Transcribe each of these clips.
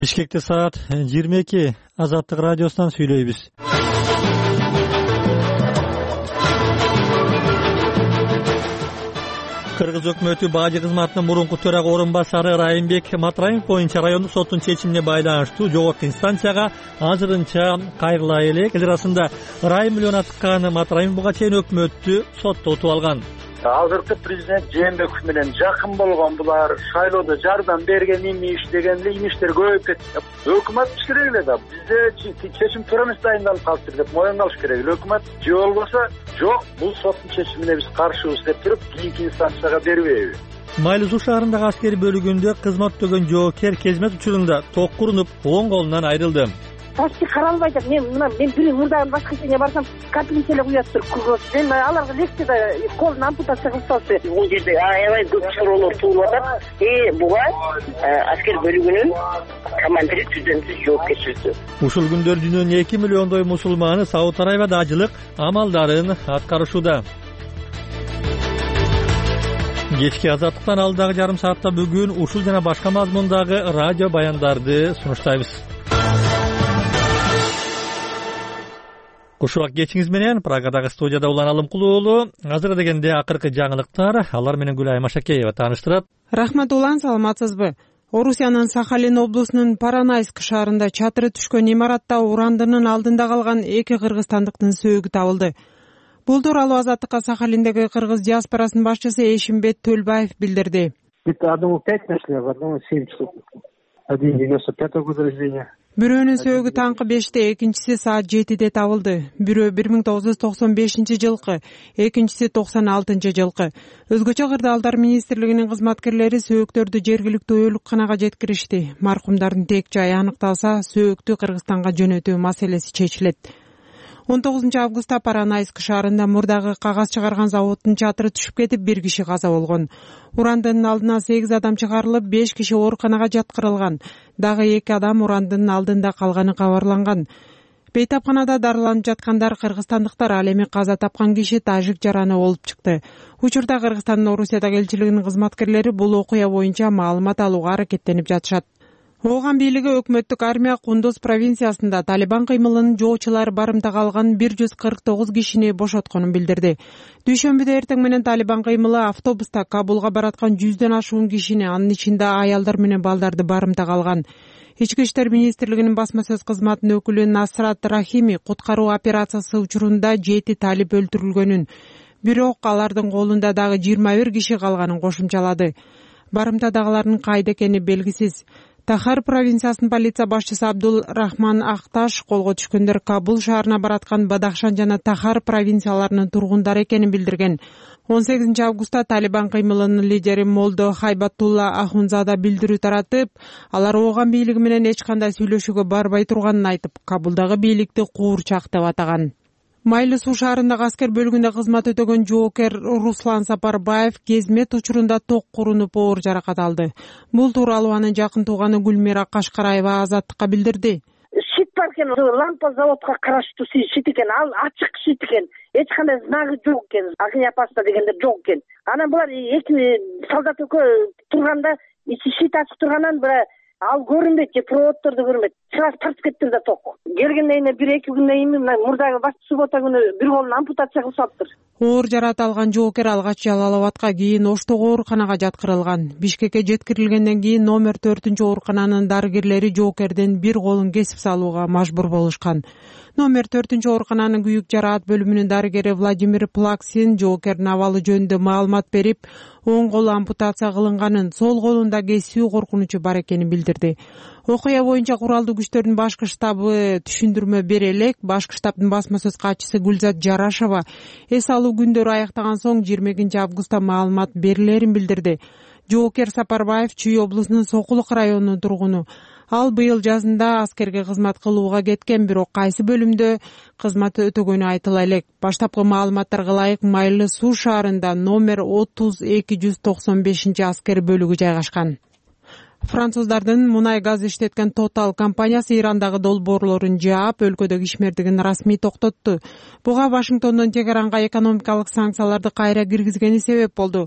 Бишкекте саат 22. Азаттык радиосунан сүйлөйбүз. Кыргыз өкмөтү бажы кызматынын мурунку төрага орун басары Райымбек Матраимов боюнча райондук соттун чечимине байланыштуу жогорку инстанцияга азырынча кайрыла элек. Эл арасында Райым миллион аткан Матраимов буга чейин өкмөттү соттотуп алган. Азыркы президент Жээнбеков менен жакын болгон булар шайлоодо жардам берген имиш дегенде имиштер көбөйүп кетти. Өкмөт иш керек эле да. Бизде чечим туура эмес дайындалып калыптыр деп моюнга алыш керек эле өкмөт. Же болбосо жок, бул соттун чечимине биз каршыбыз деп туруп кийинки инстанцияга бербейбиз. Майлы Суу шаарындагы аскери бөлүгүндө кызмат өтөгөн жоокер кезмет учурунда ток курунуп оң колунан айрылды. Ташты каралбай деп мен бир мурдагы башка жерге барсам капельница эле куят туруп кургоз. Мен аларга лекцияда колун ампутация кылсалчы. Бул жерде аябай көп суроолор туулуп атат. Буга аскер бөлүгүнүн командири түздөн-түз жоопкерчиликти. Ушул күндөр дүйнөнүн 2 миллиондой мусулманы Сауд Арабияда ажылык амалдарын аткарышууда. Кечки азаттыктан алдагы жарым саатта бүгүн ушул жана башка мазмундагы радио баяндарды сунуштайбыз. Кушубак кечиңиз менен Прагадагы студияда Улан Алымкулуу уулу. Азыр дегенде акыркы жаңылыктар, алар менен Гүлайым Ашакеева тааныштырат. Рахмат Улан, саламатсызбы? Орусиянын Сахалин облусунун Паранайск шаарында чатыры түшкөн имаратта урандынын алдында калган 2 кыргызстандыктын сөөгү табылды. Бул тууралуу Азаттыкка Сахалиндеги кыргыз диаспорасынын башчысы Эшимбет Төлбаев билдирди. Одному 5 нашли, а одному 7 штук. Один 95-го года рождения. Бирөөнүн сөөгү таңкы 5-те, экинчиси саат 7-де табылды. Бирөө 1995-жылкы, экинчиси 96-жылкы. Өзгөчө кырдаалдар министрлигинин кызматкерлери сөөктөрдү жергиликтүү өлүкканага жеткиришти. Маркумдардын тек жайы аныкталса, сөөктү Кыргызстанга жөнөтүү маселеси чечилет. 19 августта Паранайск шаарында мурдагы кагаз чыгарган заводдун чатыры түшүп кетип, 1 киши каза болгон. Урандын алдына 8 адам чыгарылып, 5 киши ооруканага жаткырылган. Дагы 2 адам урандын алдында калганы кабарланган. Бейтапканада дарыланып жаткандар кыргызстандыктар, ал эми каза тапкан киши тажик жараны болуп чыкты. Учурда Кыргызстандын Орусиядагы элчилигинин кызматкерлери бул окуя боюнча маалымат алууга аракеттенип жатышат. Ооган бийлиги өкмөттүк армия Кундуз провинциясында Талибан кыймылынын жоочулары барымта калган 149 кишини бошотконун билдирди. Дүйшөмбүдө эртең менен Талибан кыймылы автобуста Кабулга бараткан 100дөн ашуун кишини, анын ичинде аялдар менен балдарды барымта калган. Ички иштер министрлигинин басма сөз кызматынын өкүлү Насрат Рахими куткаруу операциясы учурунда 7 талиб өлтүрүлгөнүн, бирок алардын колунда дагы 21 киши калганын кошумчалады. Барымтадагылардын кайда экени белгисиз. Тахар провинциясынын полиция башчысы Абдул Рахман Ахташ колго түшкөндөр Кабул шаарына бараткан Бадахшан жана Тахар провинцияларынын тургундары экенин билдирген. 18 августта Талибан кыймылынын лидери Молдо Хайбатулла Ахунзада билдирүү таратып, алар ооган бийлиги менен эч кандай сүйлөшүүгө барбай турганын айтып, Кабулдагы бийликти куурчак деп атаган. Майлы Суу шаарындагы аскер бөлүгүндө кызмат өтөгөн жоокер Руслан Сапарбаев кезмет учурунда ток курунуп оор жаракат алды. Бул тууралуу анын жакын тууганы Гүлмира Кашкараева Азаттыкка билдирди. Шит бар экен, лампа заводко караштуу шит экен, ал ачык шит экен. Эч кандай знагы жок экен, огнеопасно дегендер жок экен. Анан булар 2 солдат экөө турганда, ичи шит ачык тургандан ал көрүнбөйт, же проводторду көрүнбөйт. Чыгаш тартып кеттир да ток. Келгенден кийин 1-2 күндөн кийин мурдагы баш суббота күнү бир колун ампутация кылышаптыр. Оор жарат алган жоокер алгач Жалал Абадка, кийин Оштогу ооруканага жаткырылган. Бишкекке жеткирилгенден кийин номер 4-оорукананын дарыгерлери жоокерден бир колун кесип салууга мажбур болушкан. Номер 4-оорукананын күйүк жараат бөлүмүнүн дарыгери Владимир Плаксин жоокердин абалы жөнүндө маалымат берип, оң колу ампутация кылынганын, сол колунда кесүү коркунучу бар экенин билдирди. Окуя боюнча куралдуу күчтөрдүн башкы штабы түшүндүрмө бере элек, башкы штабдын басма сөз катчысы Гүлзат Жарашева эс алуу күндөрү аяктаган соң 22 августта маалымат берилерин билдирди. Жоокер Сапарбаев Чүй облусунун Сокулук районунун тургуну. Ал быйыл жазында аскерге кызмат кылууга кеткен, бирок кайсы бөлүмдө кызмат өтөгөнү айтыла элек. Баштапкы маалыматтарга ылайык Майлы Суу шаарында номер 30295 аскер бөлүгү жайгашкан. Француздардын мунай газ иштеткен Total компаниясы Ирандагы долбоорлорун жаап, өлкөдөгү ишмердигин расмий токтотту. Буга Вашингтондон Тегеранга экономикалык санкцияларды кайра киргизгени себеп болду.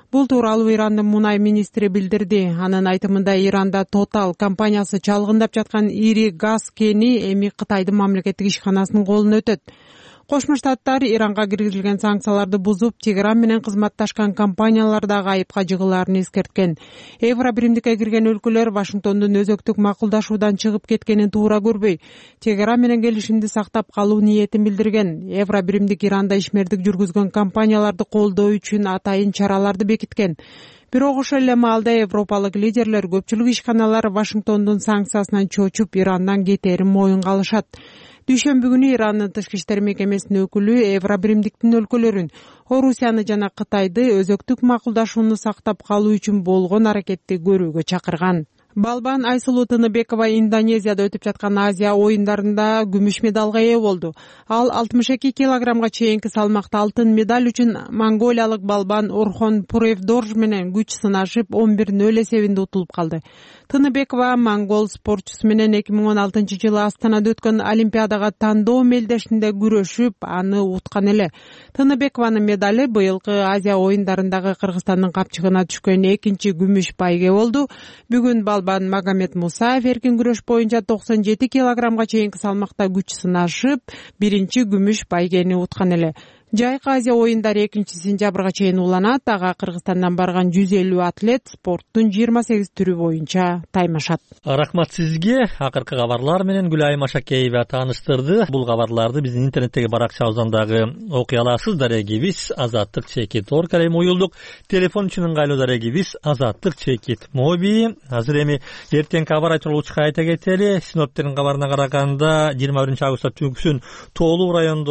Бул тууралуу Ирандын мунай министри билдирди. Анын айтымында Иранда Total компаниясы чалгындап жаткан ири газ кени эми Кытайдын мамлекеттик ишканасынын колуна өтөт. Кошмо Штаттар Иранга киргизилген санкцияларды бузуп, Тегеран менен кызматташкан компаниялар дагы айыпка жыгылаарын эскерткен. Евро биримдикке кирген өлкөлөр Вашингтондун өзөктүк макулдашуудан чыгып кеткенин туура көрбөй, Тегеран менен келишимди сактап калуу ниетин билдирген. Евро биримдик Иранда ишмердик жүргүзгөн компанияларды колдоо үчүн атайын чараларды бекиткен. Бирок ошол эле маалда европалык лидерлер көпчүлүк ишканалар Вашингтондун санкциясынан чочуп Ирандан кетерин моюнга алышат. Дүйшөмбү күнү Ирандын тышкы иштер мекемесинин өкүлү Евро биримдиктин өлкөлөрүн, Орусияны жана Кытайды өзөктүк макулдашууну сактап калуу үчүн болгон аракетти көрүүгө чакырган. Балбан Айсулуу Тыныбекова Индонезияда өтүп жаткан Азия оюндарында күмүш медалга ээ болду. Ал 62 килограммга чейинки салмакта алтын медаль үчүн монголиялык балбан Орхон Пуревдорж менен күч сынашып 11-0 эсебинде утулуп калды. Тыныбекова монгол спортчусу менен 2016 жылы Астанада өткөн Олимпиадага тандоо мелдешинде күрөшүп, аны уткан эле. Тыныбекованын медали быйылкы Азия оюндарындагы Кыргызстандын капчыгына түшкөн экинчи күмүш байге болду. Бүгүн балбан Магомед Мусаев эркин күрөш боюнча 97 килограммга чейинки салмакта күч сынашып, биринчи күмүш байгени уткан эле. Жайкы Азия оюндары 2-сентябрга чейин уланат. Ага Кыргызстандан барган 150 атлет спорттун 28 түрү боюнча таймашат. Рахмат сизге. Акыркы кабарлар менен Гүлайым Ашакеева тааныштырды. Бул кабарларды биздин интернеттеги баракчабыздан дагы окуй аласыз. Дарегибиз azatlyk@org уюлдук. Телефон үчүн ыңгайлуу дарегибиз azatlyk моби. Азыр эми эртең кабар айтылуучу айта кетели. Синоптиктердин кабарына караганда 21-августта түнкүсүн тоолуу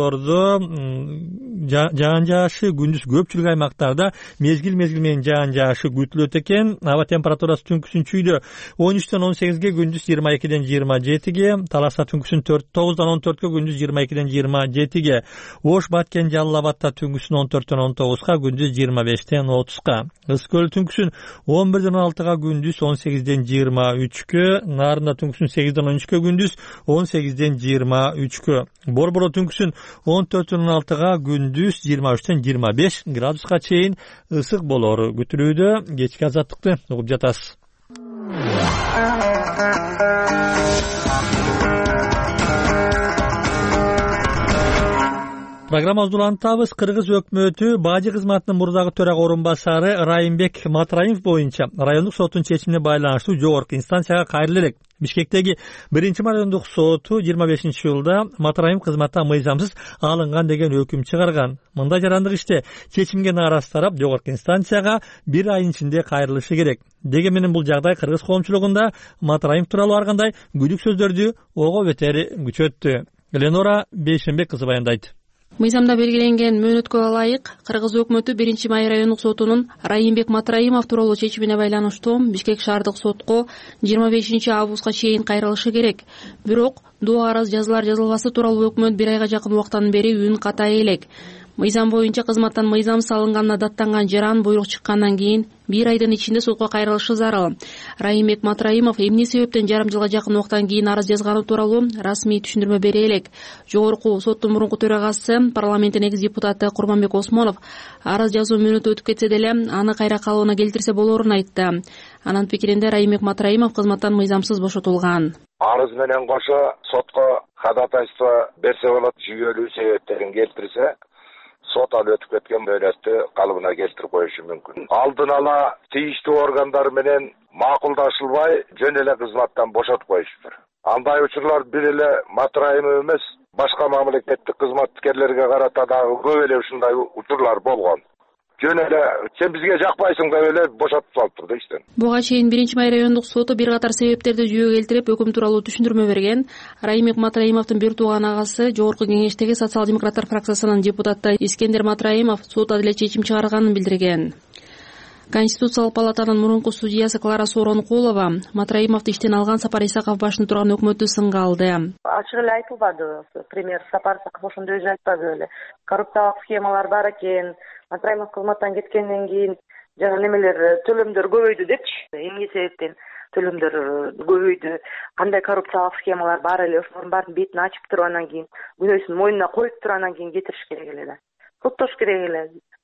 райондордо жаан жаашы, күндүз көпчүлүк аймактарда мезгил менен жаан жаашы күтүлөт экен. Аба температурасы түнкүсүн чүйдө 13-тен 18ге, күндүз 22-ден 27ге, Таласа түнкүсүн 9-дан 14ге, күндүз 22-ден 27ге, Ош, Баткен, Жалал Абадта түнкүсүн 14-тен 19га, күндүз 25-тен 30га, Ысык-Көл түнкүсүн 11-ден 16га, күндүз 18-ден 23гө, Нарында түнкүсүн 8-ден 13гө, күндүз 18-ден 23гө, Борборо түнкүсүн 14-ден 16га, күндүз 23-тен 25 градуска чейин ысык болору күтүлүүдө. Кечки азаттыкты угуп жатасыз. Программабызды улантабыз. Кыргыз өкмөтү бажы кызматынын мурдагы төрага орун басары Райымбек Матраимов боюнча райондук соттун чечимине байланыштуу жогорку инстанцияга кайрыла элек. Бишкектеги 1-райондук соту 25-жылда Матраимов кызматтан мыйзамсыз алынган деген өкүм чыгарган. Мындай жарандык иште чечимге нааразы тарап жогорку инстанцияга 1 ай ичинде кайрылышы керек. Дегенмен бул жагдай кыргыз коомчулугунда Матраимов тууралуу ар кандай күдүк сөздөрдү ого бетери күчөттү. Эленора Бейшенбек кызы баяндайт. Мыйзамда белгиленген мөөнөткө ылайык Кыргыз өкмөтү 1-май райондук сотунун Райымбек Матраимов тууралуу чечимине байланыштуу Бишкек шаардык сотко 25-августка чейин кайрылышы керек. Бирок доо арыз жазылбасы тууралуу өкмөт 1 айга жакын убактан бери үн катай элек. Мыйзам боюнча кызматтан мыйзамсыз алынганына даттанган жаран буйрук чыккандан кийин 1 айдын ичинде сотко кайрылышы зарыл. Райымбек Матраимов эмне себептен жарым жылга жакын убакыттан кийин арыз жазганы тууралуу расмий түшүндүрмө бере элек. Жогорку соттун мурунку төрагасы, парламенттин экс-депутаты Курманбек Осмонов арыз жазуу мөөнөтү өтүп кетсе деле аны кайра калыбына келтирсе болорун айтты. Анын пикиринде Райымбек Матраимов кызматтан мыйзамсыз бошотулган. Арыз менен кошо сотко ходатайство берсе болот, жүйөлүү себептерин келтирсе, сот ал өтүп кеткен мөөнөттү калыбына келтирип коюшу мүмкүн. Алдын ала тийиштүү органдар менен макулдашылбай жөн эле кызматтан бошотуп коюштур. Андай учурлар бир эле Матраимов эмес, башка мамлекеттик кызматкерлерге карата дагы көп эле ушундай учурлар болгон. Жөн эле сен бизге жакпайсың деп эле бошотуп салыптыр да иштен. Буга чейин 1-май райондук соту бир катар себептерди жүйөгө келтирип өкүм тууралуу түшүндүрмө берген. Райымбек Матраимовдун бир тууган агасы жогорку кеңештеги социал-демократтар фракциясынын депутаты Искендер Матраимов сот адилет чечим чыгарганын билдирген. Конституциялык палатанын мурунку судьясы Клара Соронкулова Матраимовду иштен алган Сапар Исаков башында турган өкмөттү сынга алды. Ачык эле айтылбады. Премьер Сапар Исаков ошондой өзү айтпады эле. Коррупциялык схемалар бар экен. Матраимов кызматтан кеткенден кийин жана немелер төлөмдөр көбөйдү депчи. Эмне себептен төлөмдөр көбөйдү? Кандай коррупциялык схемалар бар эле? Ошолордун баарын бетин ачып туруп анан кийин күнөөсүн мойнуна коюп туруп анан кийин кетириш керек эле да. Соттош керек эле.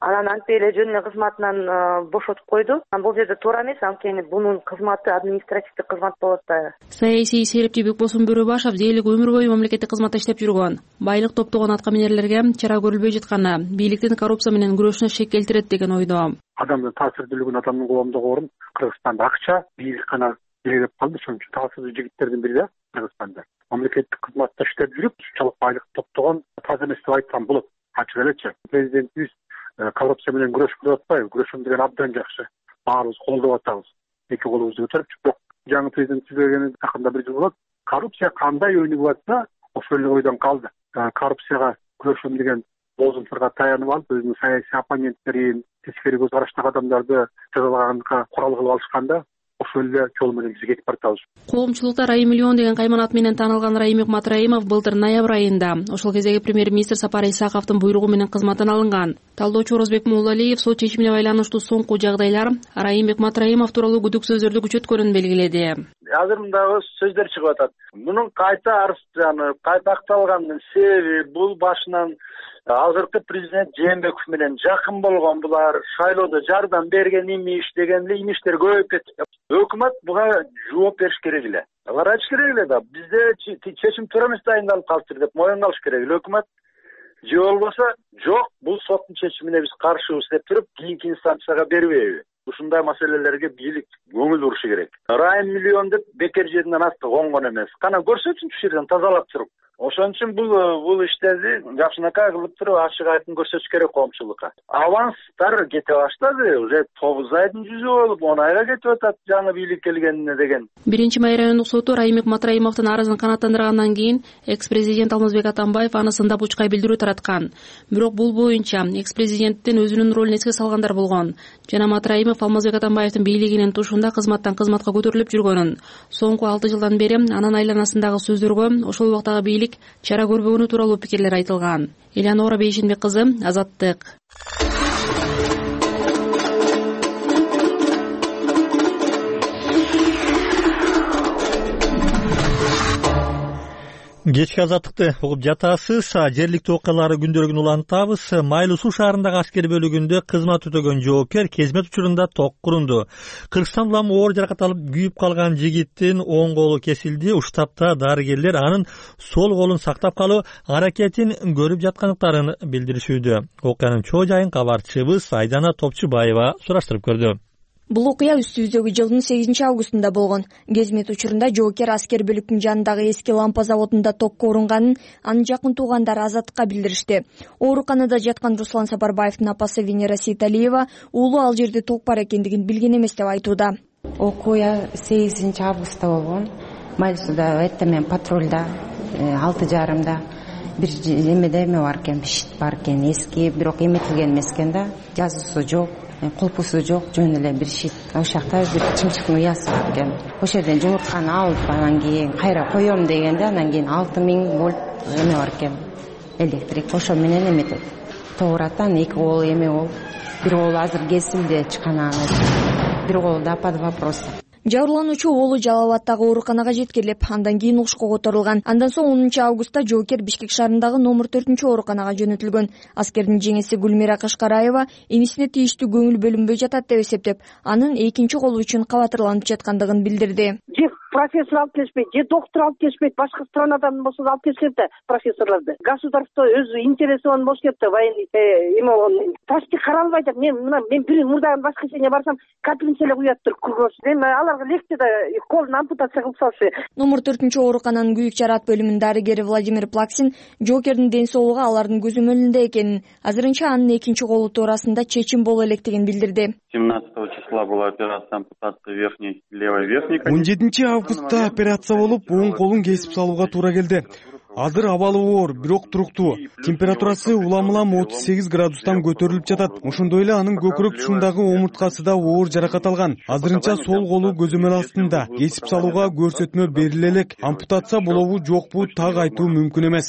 Анан антип эле жөнүнө кызматынан бошотуп койду. Бул жерде туура эмес, анткени бунун кызматы административдик кызмат болот да. Саясий серепчи Бекбосун Бөрөбашев дээрлик өмүр бою мамлекеттик кызматта иштеп жүргөн. Байлык топтогон аткаминерлерге чара көрүлбөй жатканы бийликтин коррупция менен күрөшүнө шек келтирет деген ойдо. Адамды таасирдүүлүгүн адамдын коомдогу орун Кыргызстанда акча, бийлик гана белгилеп калды. Ошон үчүн таасирдүү жигиттердин бири да Кыргызстанда. Мамлекеттик кызматта иштеп жүрүп, ушунчалык байлык топтогон таза эмес деп айтсам болот. Ачык элечи. Президентибиз коррупция менен күрөшүп деп атпайбы? Күрөшөм деген абдан жакшы. Баарыбыз колдоп атабыз. Эки колубузду көтөрүп, бирок жаңы президент сүйлөгөнү жакында бир жыл болот. Коррупция кандай өнүгүп атса, ошол эле ойдон калды. Коррупцияга күрөшөм деген лозунгторго таянып алып, өзүнүн саясий оппоненттерин, тескери көз караштагы адамдарды жазалаганга курал кылып алышканда, ошол эле жол менен биз кетип баратабыз. Коомчулукта Райым миллион деген кайман ат менен таанылган Райымбек Матраимов былтыр ноябрь айында ошол кездеги премьер-министр Сапар Исаковдун буйругу менен кызматтан алынган. Талдоочу Орозбек Муллалиев сот чечимине байланыштуу соңку жагдайлар Райымбек Матраимов тууралуу күдүк сөздөрдү күчөткөнүн белгиледи. Азыр мындагы сөздөр чыгып атат. Мунун кайта арызданып, кайта акталганын себеби бул башынан азыркы президент Жээнбеков менен жакын болгон, булар шайлоодо жардам берген имиш деген эле имиштер көбөйүп кетти. Өкмөт буга жооп бериш керек эле. Караш керек эле да. Бизде чечим туура эмес дайындалып калыптыр деп моюнга алыш керек эле өкмөт. Же болбосо жок, бул соттун чечимине биз каршыбыз деп туруп, кийинки инстанцияга бербейби? Ушундай маселелерге бийлик көңүл бурушу керек. Райым миллион деп бекер жеринен атты конгон эмес. Кана көрсөтсүн ушул жерден тазалап туруп. Ошон үчүн бул иштерди жакшынакай кылып туруп ачык айтып көрсөтүш керек коомчулукка. Аванстар кете баштады, уже 9 айдын жүзү болуп, 10 айга кетип атат жаңы бийлик келгенине деген. 1-май райондук соту Райымбек Матраимовдун арызын канааттандыргандан кийин экс-президент Алмазбек Атамбаев аны сындап учкай билдирүү тараткан. Бирок бул боюнча экс-президенттин өзүнүн ролун эске салгандар болгон. Жана Матраимов Алмазбек Атамбаевдин бийлигинин тушунда кызматтан кызматка көтөрүлүп жүргөнүн, соңку 6 жылдан бери анын айланасындагы сөздөргө ошол убактагы бийлик чара көрбөгөнү тууралуу пикирлер айтылган. Элеонора Бейшенбек кызы, Азаттык. Кечки Азаттыкты угуп жатасыз. Жергиликтүү окуялары күндөрүн улантабыз. Майлуу суу шаарындагы аскер бөлүгүндө кызмат өтөгөн жоопкер кезмет учурунда ток курунду. Кыргызстан улам оор жаракат алып күйүп калган жигиттин оң колу кесилди. Уштапта дарыгерлер анын сол колун сактап калуу аракетин көрүп жаткандыктарын билдиришүүдө. Окуянын чоо жайын кабарчыбыз Айдана Топчубаева сураштырып көрдү. Бул окуя үстүбүздөгү жылдын 8-августунда болгон. Кезмет учурунда жоокер аскер бөлүктүн жанындагы эски лампа заводунда токко урунганын анын жакын туугандары Азаттыкка билдиришти. Ооруканада жаткан Руслан Сапарбаевдин апасы Венера Сейталиева уулу ал жерде ток бар экендигин билген эмес деп айтууда. Окуя 8-августта болгон. Майлуусуда мен патрулда 6:30 бир эме бар экен, бишит бар экен, эски, бирок эметилген эмес экен да. Жазуусу жок, кулпусу жок, жөн эле бир шит. Ошол жакта бир чымчыктын уясы бар экен. Ошол жерден жумуртканы алып, анан кийин кайра коем дегенде, анан кийин 6000 вольт эме бар экен, электрик. Ошо менен эметет. Ток урат, анан 2 кол эме болуп, бир кол азыр кесилди, чыкананы. Бир кол да под вопросом. Жабырлануучу уулу Жалал Абадтагы ооруканага жеткирилип, андан кийин Ошко которулган. Андан соң 10-августта жоокер Бишкек шаарындагы номер 4-ооруканага жөнөтүлгөн. Аскердин жеңеси Гүлмира Кашкараева инисине тийиштүү көңүл бөлүнбөй жатат деп эсептеп, анын экинчи колу үчүн кабатырланып жаткандыгын билдирди. Профессор алып келишпейт, же доктор алып келишпейт, башка странадан болсо алып келишет да профессорлорду. Государство өз интересован болуш керек да, военный эме болгон. Почти каралбай атат. Мен бир мурдагы воскресенье барсам, капельница эле куят туруп кургоз. Эми аларга легче да колун ампутация кылып салшы. Номер 4-оорукананын күйүк жараат бөлүмүнүн дарыгери Владимир Плаксин жоокердин ден соолугу алардын көзөмөлүндө экенин, азырынча анын экинчи колу туурасында чечим боло электигин билдирди. 17 числа была операция ампутации верхней левой верхней. 17-августта операция болуп, оң колун кесип салууга туура келди. Азыр абалы оор, бирок туруктуу. Температурасы улам-улам 38 градустан көтөрүлүп жатат. Ошондой эле анын көкүрөк тушундагы омурткасы да оор жаракат алган. Азырынча сол колу көзөмөл астында. Кесип салууга көрсөтмө бериле элек. Ампутация болобу жокпу так айтуу мүмкүн эмес.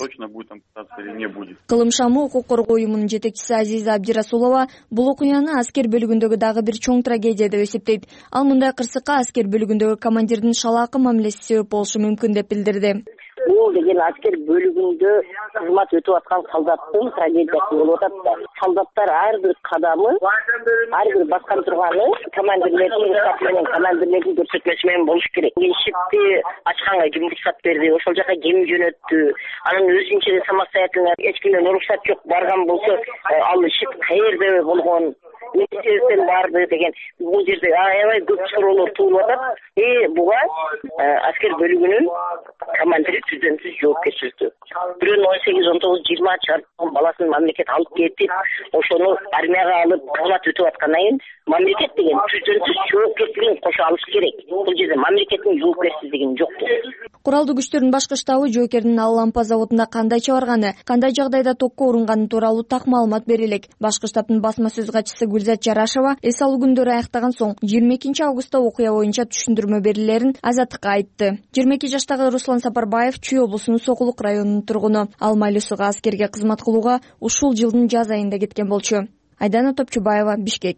Кылым шамы укук коргоо уюмунун жетекчиси Азиза Абдирасулова бул окуяны аскер бөлүгүндөгү дагы бир чоң трагедия деп эсептейт. Ал мындай кырсыкка аскер бөлүгүндөгү командирдин шалаакы мамилеси себеп болушу мүмкүн деп билдирди. Бул деген аскер бөлүгүндө кызмат өтүп аткан солдаттын трагедиясы болуп атат да. Солдаттар ар бир кадамы, ар бир баскан турганы командирлердин рұқсаты менен, командирлердин көрсөтмөсү менен болуш керек. Ишикти ачканга ким рұқсат берди, ошол жака ким жөнөттү, анан өзүнчө самостоятельно эч кимден рұқсат жок барган болсо, ал ишик каерде болгон, не себептен барды деген бул жерде аябай көп суроолор туулуп атат. Буга аскер бөлүгүнүн командири түздөн-түз жоопкерчиликтүү. Бирөөнүн 18-19-20 чарпкан баласын мамлекет алып кетип, ошону армияга алып кызмат өтүп аткандан кийин мамлекет деген түздөн-түз жоопкерчилигин кошо алыш керек. Бул жерде мамлекеттин жоопкерчилиги жок. Куралдуу күчтөрдүн башкы штабы жоокердин ал лампа заводунда кандайча барганы, кандай жагдайда токко урунганы тууралуу так маалымат бере элек. Башкы штабтын басма сөз катчысы Гүлзат Жарашева эс алуу күндөрү аяктаган соң 22-августта окуя боюнча түшүндүрмө берилерин Азаттыкка айтты. 22 жаштагы Руслан Сапарбаев Чүй облусунун Сокулук районунун тургуну. Ал Майлюсуга аскерге кызмат кылууга ушул жылдын жаз айында кеткен болчу. Айдана Топчубаева, Бишкек.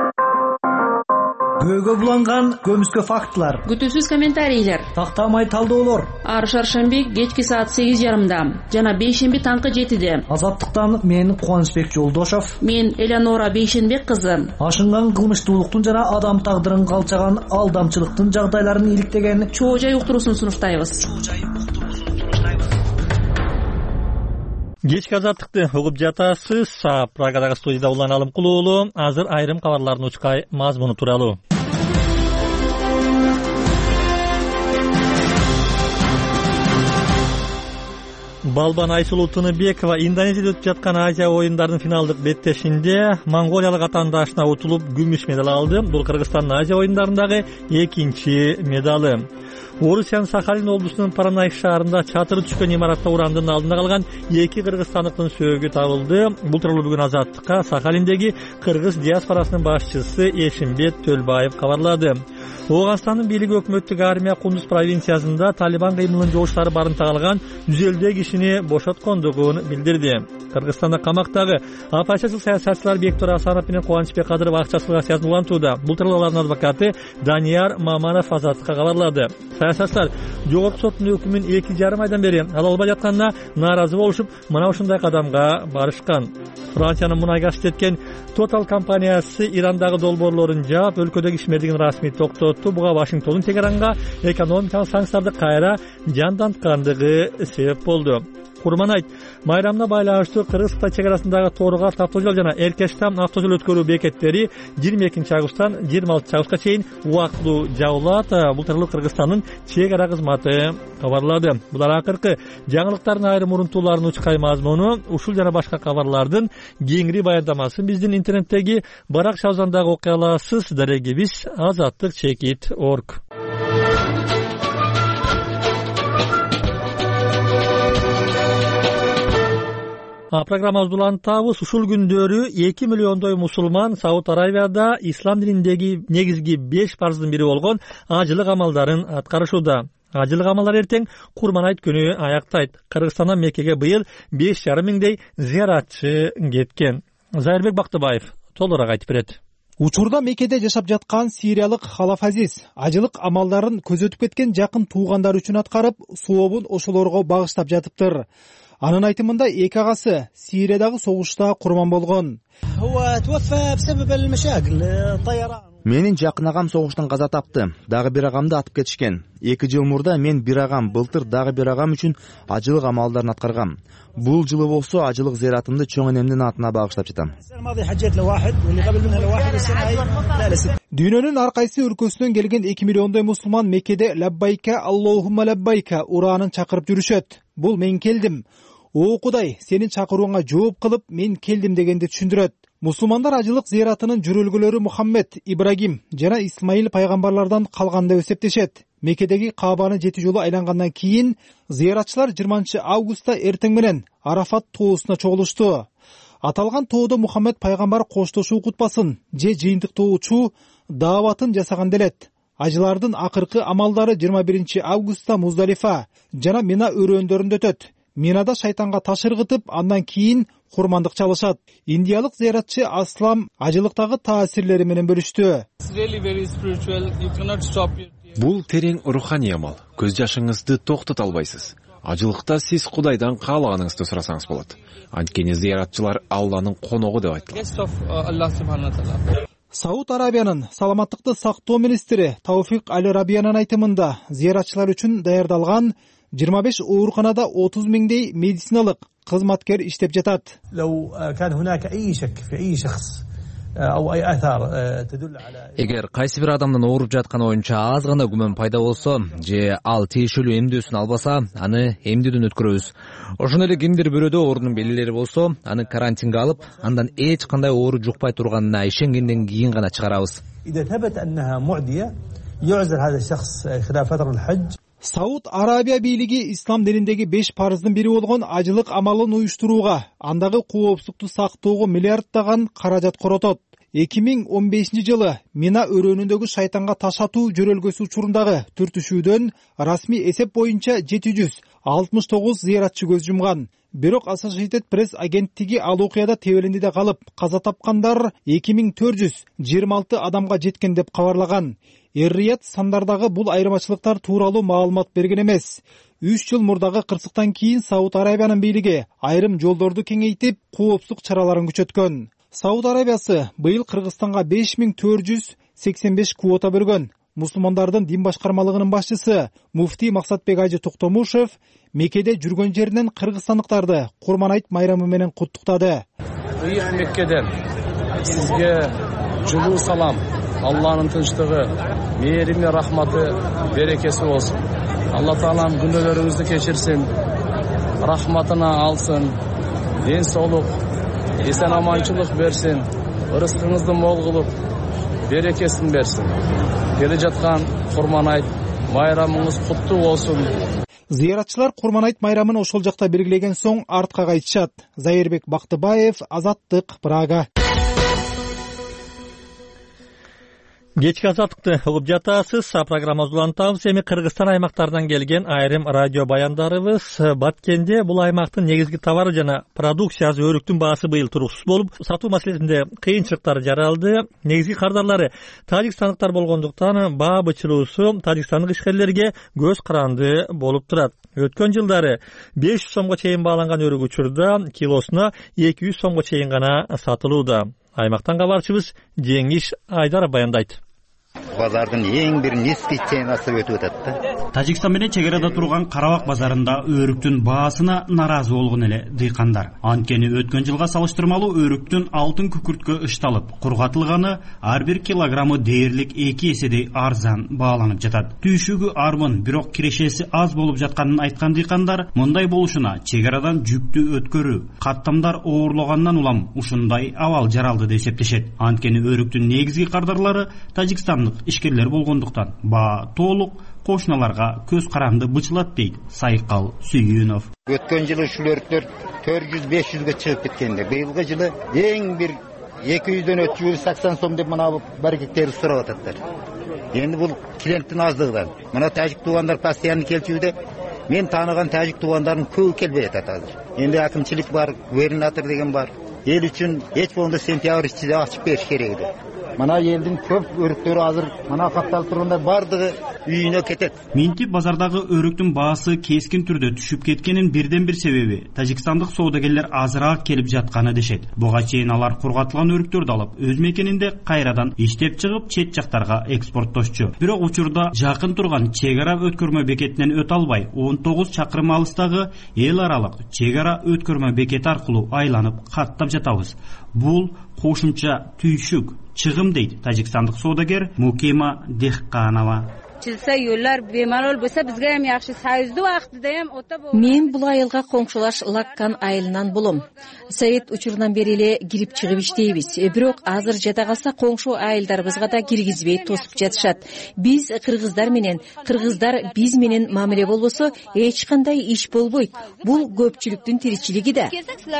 Көөгө буланган көмүскө фактылар, күтүүсүз комментарийлер, тактамай талдоолор. Ар шаршемби кечки саат 8:30 жана бейшемби таңкы 7-де. Азаттыктан мен Кубанычбек Жолдошов, мен Элеонора Бейшенбек кызы. Ашынган кылмыштуулуктун жана адам тагдырын калчаган алдамчылыктын жагдайларын иликтеген чоо жай уктуруусун сунуштайбыз. Кечки азаттыкты угуп жатасыз. Прагадагы студияда Улан Алым Кулуулу. Азыр айрым кабарлардын учкай мазмуну тууралуу. Балбан Айсулуу Тыныбекова Индонезияда өтүп жаткан Азия оюндарынын финалдык беттешинде монголиялык атаандашына утулуп күмүш медаль алды. Бул Кыргызстандын Азия оюндарындагы экинчи медалы. Орусиянын Сахалин облусунун Паранай шаарында чатыры түшкөн имаратта урандын алдында калган эки кыргызстандыктын сөөгү табылды. Бул тууралуу бүгүн Азаттыкка Сахалиндеги кыргыз диаспорасынын башчысы Эшимбет Төлбаев кабарлады. Ооганстандын бийлиги өкмөттүк армия Кундуз провинциясында Талибан кыймылынын жогуштары барымта калган 150 кишини бошоткондугун билдирди. Кыргызстанда камактагы оппозициялык саясатчылар Бектур Асанов менен Кубанычбек Кадыров акчасызга сыясын улантууда. Бул тууралуу алардын адвокаты Данияр Маманов Азаттыкка кабарлады. Саясатчылар жогорку соттун өкүмүн 2,5 айдан бери ала албай жатканына нааразы болушуп, мына ушундай кадамга барышкан. Франциянын мунай газ иштеткен Total компаниясы Ирандагы долбоорлорун жаап, өлкөдөгү ишмердигин расмий токтотту. Буга Вашингтондун Тегеранга экономикалык санкцияларды кайра жанданткандыгы себеп болду. Курман айт, майрамына байланыштуу Кыргыз-Кытай чек арасындагы Торгар автожол жана Эркештам автожол өткөрүү бекеттери 22-августтан 26-августка чейин убактылуу жабылат. Бул тууралуу Кыргызстандын чек ара кызматы кабарлады. Булар акыркы жаңылыктардын айрым урунтууларынын учкай мазмуну. Ушул жана башка кабарлардын кеңири баяндамасын биздин интернеттеги барак шабзандагы окуя аласыз. Дарегибиз azattik.org. Программабызды улантабыз. Ушул күндөрү 2 миллиондой мусулман Сауд Аравияда ислам дининдеги негизги 5 парздын бири болгон ажылык амалдарын аткарышууда. Ажылык амалдар эртең Курман айт күнү аяктайт. Кыргызстандан Меккеге быйыл 5,5 миңдей зыяратчы кеткен. Зайырбек Бактыбаев толугураак айтып берет. Учурда Меккеде жашап жаткан сириялык Халаф Азиз ажылык амалдарын көзөтүп кеткен жакын туугандар үчүн аткарып, сообун ошолорго багыштап жатыптыр. Анын айтымында эки агасы Сириядагы согушта курман болгон. Менин жакын агам согуштан каза тапты. Дагы бир агамды атып кетишкен. 2 жыл мурда мен бир агам, былтыр дагы бир агам үчүн ажылык амалдарын аткаргам. Бул жылы болсо ажылык зыяратымды чоң энемдин атына багыштап жатам. Дүйнөнүн ар кайсы өлкөсүнөн келген 2 миллиондой мусулман Меккеде лаббайка Аллахумма лаббайка ураанын чакырып жүрүшөт. Бул мен келдим. О Кудай, сенин чакырууңа жооп кылып, мен келдим дегенди түшүндүрөт. Мусулмандар ажылык зыяратынын жүрөлгөлөрү Мухаммед, Ибрагим жана Исмаил пайгамбарлардан калган деп эсептешет. Меккедеги Каабаны 7 жолу айлангандан кийин зыяратчылар 20-августта эртең менен Арафат тоосуна чогулушту. Аталган тоодо Мухаммед пайгамбар коштошуу кутбасын же жыйынтыктоочу дааватын жасаган делет. Ажылардын акыркы амалдары 21-августта Муздалифа жана Мина өрөөндөрүндө өтөт. Минада шайтанга таш ыргытып, андан кийин курмандык чалышат. Индиялык зыяратчы Аслам ажылыктагы таасирлери менен бөлүштү. Бул терең руханий амал. Көз жашыңызды токтото албайсыз. Ажылыкта сиз Кудайдан каалаганыңызды сурасаңыз болот. Анткени зыяратчылар Алланын коногу деп айтылат. Сауд Арабиянын саламаттыкты сактоо министри Тауфик Али Рабиянын айтымында зыяратчылар үчүн даярдалган 25 ооруканада 30 миңдей медициналык кызматкер иштеп жатат. Эгер кайсы бир адамдын ооруп жатканы боюнча аз гана күмөн пайда болсо же ал тиешелүү эмдөөсүн албаса, аны эмдөөдөн өткөрөбүз. Ошондой эле кимдир бирөөдө оорунун белгилери болсо, аны карантинге алып, андан эч кандай оору жукпай турганына ишенгенден кийин гана чыгарабыз. Сауд Арабия бийлиги ислам дининдеги 5 парыздын бири болгон ажылык амалын уюштурууга, андагы коопсуздукту сактоого миллиарддаган каражат коротот. 2015 жылы Мина өрөөнүндөгү шайтанга таш атуу жөрөлгөсү учурундагы түртүшүүдөн расмий эсеп боюнча 769 зыяратчы көз жумган. Бирок Associated Press агенттиги ал окуяда тебелендиде калып, каза тапкандар 2426 адамга жеткен деп кабарлаган. Эр-Рияд сандардагы бул айырмачылыктар тууралуу маалымат берген эмес. 3 жыл мурдагы кырсыктан кийин Сауд Арабиянын бийлиги айрым жолдорду кеңейтип, коопсуздук чараларын күчөткөн. Сауд Арабиясы быйыл Кыргызстанга 5485 квота бөлгөн. Мусулмандардын дин башкармалыгынын башчысы муфтий Максатбек Ажы Токтомушев Меккеде жүргөн жеринен кыргызстандыктарды Курман айт майрамы менен куттуктады. Быйык Меккеден сизге жылуу салам. Алланын тынчтыгы, мээрими, рахматы, берекеси болсун. Алла Таалам күнөөлөрүңүздү кечирсин, рахматына алсын, ден соолук, эсен аманчылык берсин, ырыскыңызды мол кылып, берекесин берсин. Келе жаткан Курман айт майрамыңыз куттуу болсун. Зыяратчылар Курман айт майрамын ошол жакта белгилеген соң артка кайтышат. Зайырбек Бактыбаев, Азаттык, Прага. Кечки азаттыкты угуп жатасыз. Программабызды улантабыз. Эми Кыргызстан аймактарынан келген айрым радио баяндарыбыз. Баткенде бул аймактын негизги товары жана продукциясы өрүктүн баасы быйыл туруксуз болуп, сатуу маселесинде кыйынчылыктар жаралды. Негизги кардарлары тажикстандыктар болгондуктан баа бычылуусу тажикстандык ишкерлерге көз каранды болуп турат. Өткөн жылдары 500 сомго чейин бааланган өрүк учурда килосуна 200 сомго чейин гана сатылууда. Аймактан кабарчыбыз Жеңиш Айдар баяндайт. Базардын эң бир низкий ценасы өтүп атат да. Тажикстан менен чегерада турган Карабак базарында өрүктүн баасына наразы болгон эле дыйкандар. Анткени өткөн жылга салыштырмалуу өрүктүн алтын күкүрткө ышталып, кургатылганы ар бир килограммы дээрлик 2 эседей арзан бааланып жатат. Түйшүгү армын, бирок кирешеси аз болуп жатканын айткан дыйкандар мындай болушуна чегерадан жүктү өткөрүү, каттамдар оорлогандан улам ушундай абал жаралды деп эсептешет. Анткени өрүктүн негизги кардарлары Тажикстан ишкерлер болгондуктан баа толук кошуналарга көз каранды бычылат дейт Сайкал Сүйүнов. Өткөн жылы ушул өрүктөр 400-500ге чыгып кеткенде, быйылкы жылы эң бир 200дөн 380 сом деп мына баркектерди сурап ататтар. Эndi бул клиенттин аздыгынан. Мына тажик туугандар постоянно келчүдө, мен тааныган тажик туугандардын көбү келбей атат азыр. Эndi акимчилик бар, губернатор деген бар. Эл үчүн эч болбондо сентябрь ичинде ачып бериш керек эди. Мына элдин көп өрүктөрү азыр мына катталып турганда бардыгы үйүнө кетет. Минтип базардагы өрүктүн баасы кескин түрдө түшүп кеткенин бирден бир себеби тажикстандык соодагерлер азыраак келип жатканы дешет. Буга чейин алар кургатылган өрүктөрдү алып, өз мекенинде кайрадан иштеп чыгып, чет жактарга экспорттошчу. Бирок учурда жакын турган чегара өткөрмө бекетинен өтө албай, 19 чакырым алыстагы эл аралык чегара өткөрмө бекети аркылуу айланып каттап жатабыз. Бул кошумча түйшүк, чыгым дейт тажикстандык соодагер Мукима Дехканова. Мен бул айылга коңшулаш Лаккан айылынан болом. Совет учурунан бери эле кирип чыгып иштейбиз. Бирок азыр жада калса коңшу айылдарыбызга да киргизбей тосуп жатышат. Биз кыргыздар менен, кыргыздар биз менен мамиле болбосо эч кандай иш болбойт. Бул көпчүлүктүн тиричилиги да.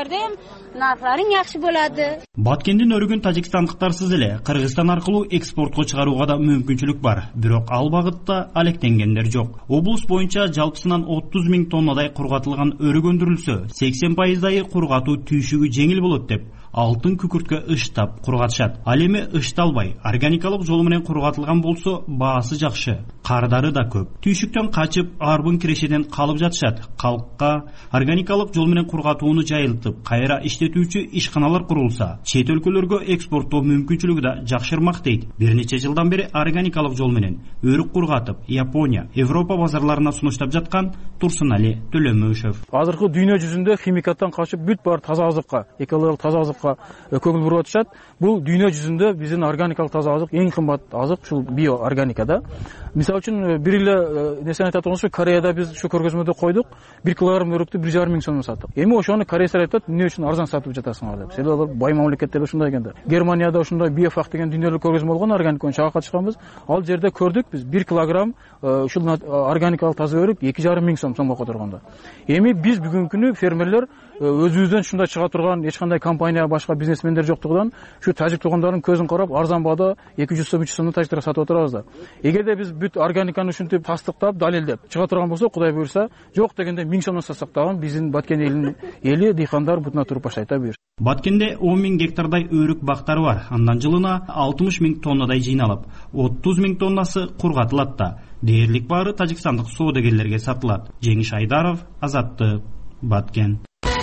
Баткендин өрүгүн тажикстандыктарсыз эле Кыргызстан аркылуу экспортко чыгарууга да мүмкүнчүлүк бар. Бирок ал багытта алектенгендер жок. Облус боюнча жалпысынан 30 000 тоннадай кургатылган өрүк өндүрүлсө, 80%дайы кургатуу түйшүгү жеңил болот деп алтын күкүрткө ыштап кургатышат. Ал эми ышталбай органикалык жол менен кургатылган болсо баасы жакшы, кардары да көп. Түйшүктөн качып арбын кирешеден калып жатышат. Калкка органикалык жол менен кургатууну жайылтып, кайра иштетүүчү ишканалар курулса, чет өлкөлөргө экспорттоо мүмкүнчүлүгү да жакшырмак дейт. Бир нече жылдан бери органикалык жол менен өрүк кургатып, Япония, Европа базарларына сунуштап жаткан Турсунали Төлөмөшев. Азыркы дүйнө жүзүндө химикаттан качып бүт бар таза азыкка, экологиялык таза азыкка көңүл буруп атышат. Бул дүйнө жүзүндө биздин органикалык таза азык эң кымбат азык ушул биоорганикада. Мисалы үчүн бир эле нерсени айтат болсок, Кореяда биз ушу көргөзмөдө койдук, 1 килограмм өрүктү 1,5 миң сомдон саттык. Эми ошону корейцер айтат, эмне үчүн арзан сатып жатасыңар деп. Себеби алар бай мамлекеттерде ушундай экен да. Германияда ушундай биофак деген дүйнөлүк көргөзмө болгон, органик чага катышканбыз. Ал жерде көрдүк биз 1 килограмм ушул органикалык таза өрүк 2,5 миң сомго которгондо. Эми биз бүгүнкү күнү фермерлер өзүбүздөн ушундай чыга турган эч кандай компания, башка бизнесмендер жоктугунан ушу тажик туугандардын көзүн карап арзан баада 200 сом 300 сомдон тажиктарга сатып отурабыз да. Эгерде биз бүт органиканы ушинтип тастыктап, далилдеп чыга турган болсок, Кудай буйрса, жок дегенде 1000 сомдон сатсак дагы биздин Баткен элинин эли дыйкандар бутуна туруп баштайт да буйр. Баткенде 10 миң гектардай өрүк бактары бар. Андан жылына 60 миң тоннадай жыйналып, 30 миң тоннасы кургатылат да. Дээрлик баары тажикстандык соодагерлерге сатылат. Жеңиш Айдаров, Азаттык, Баткен.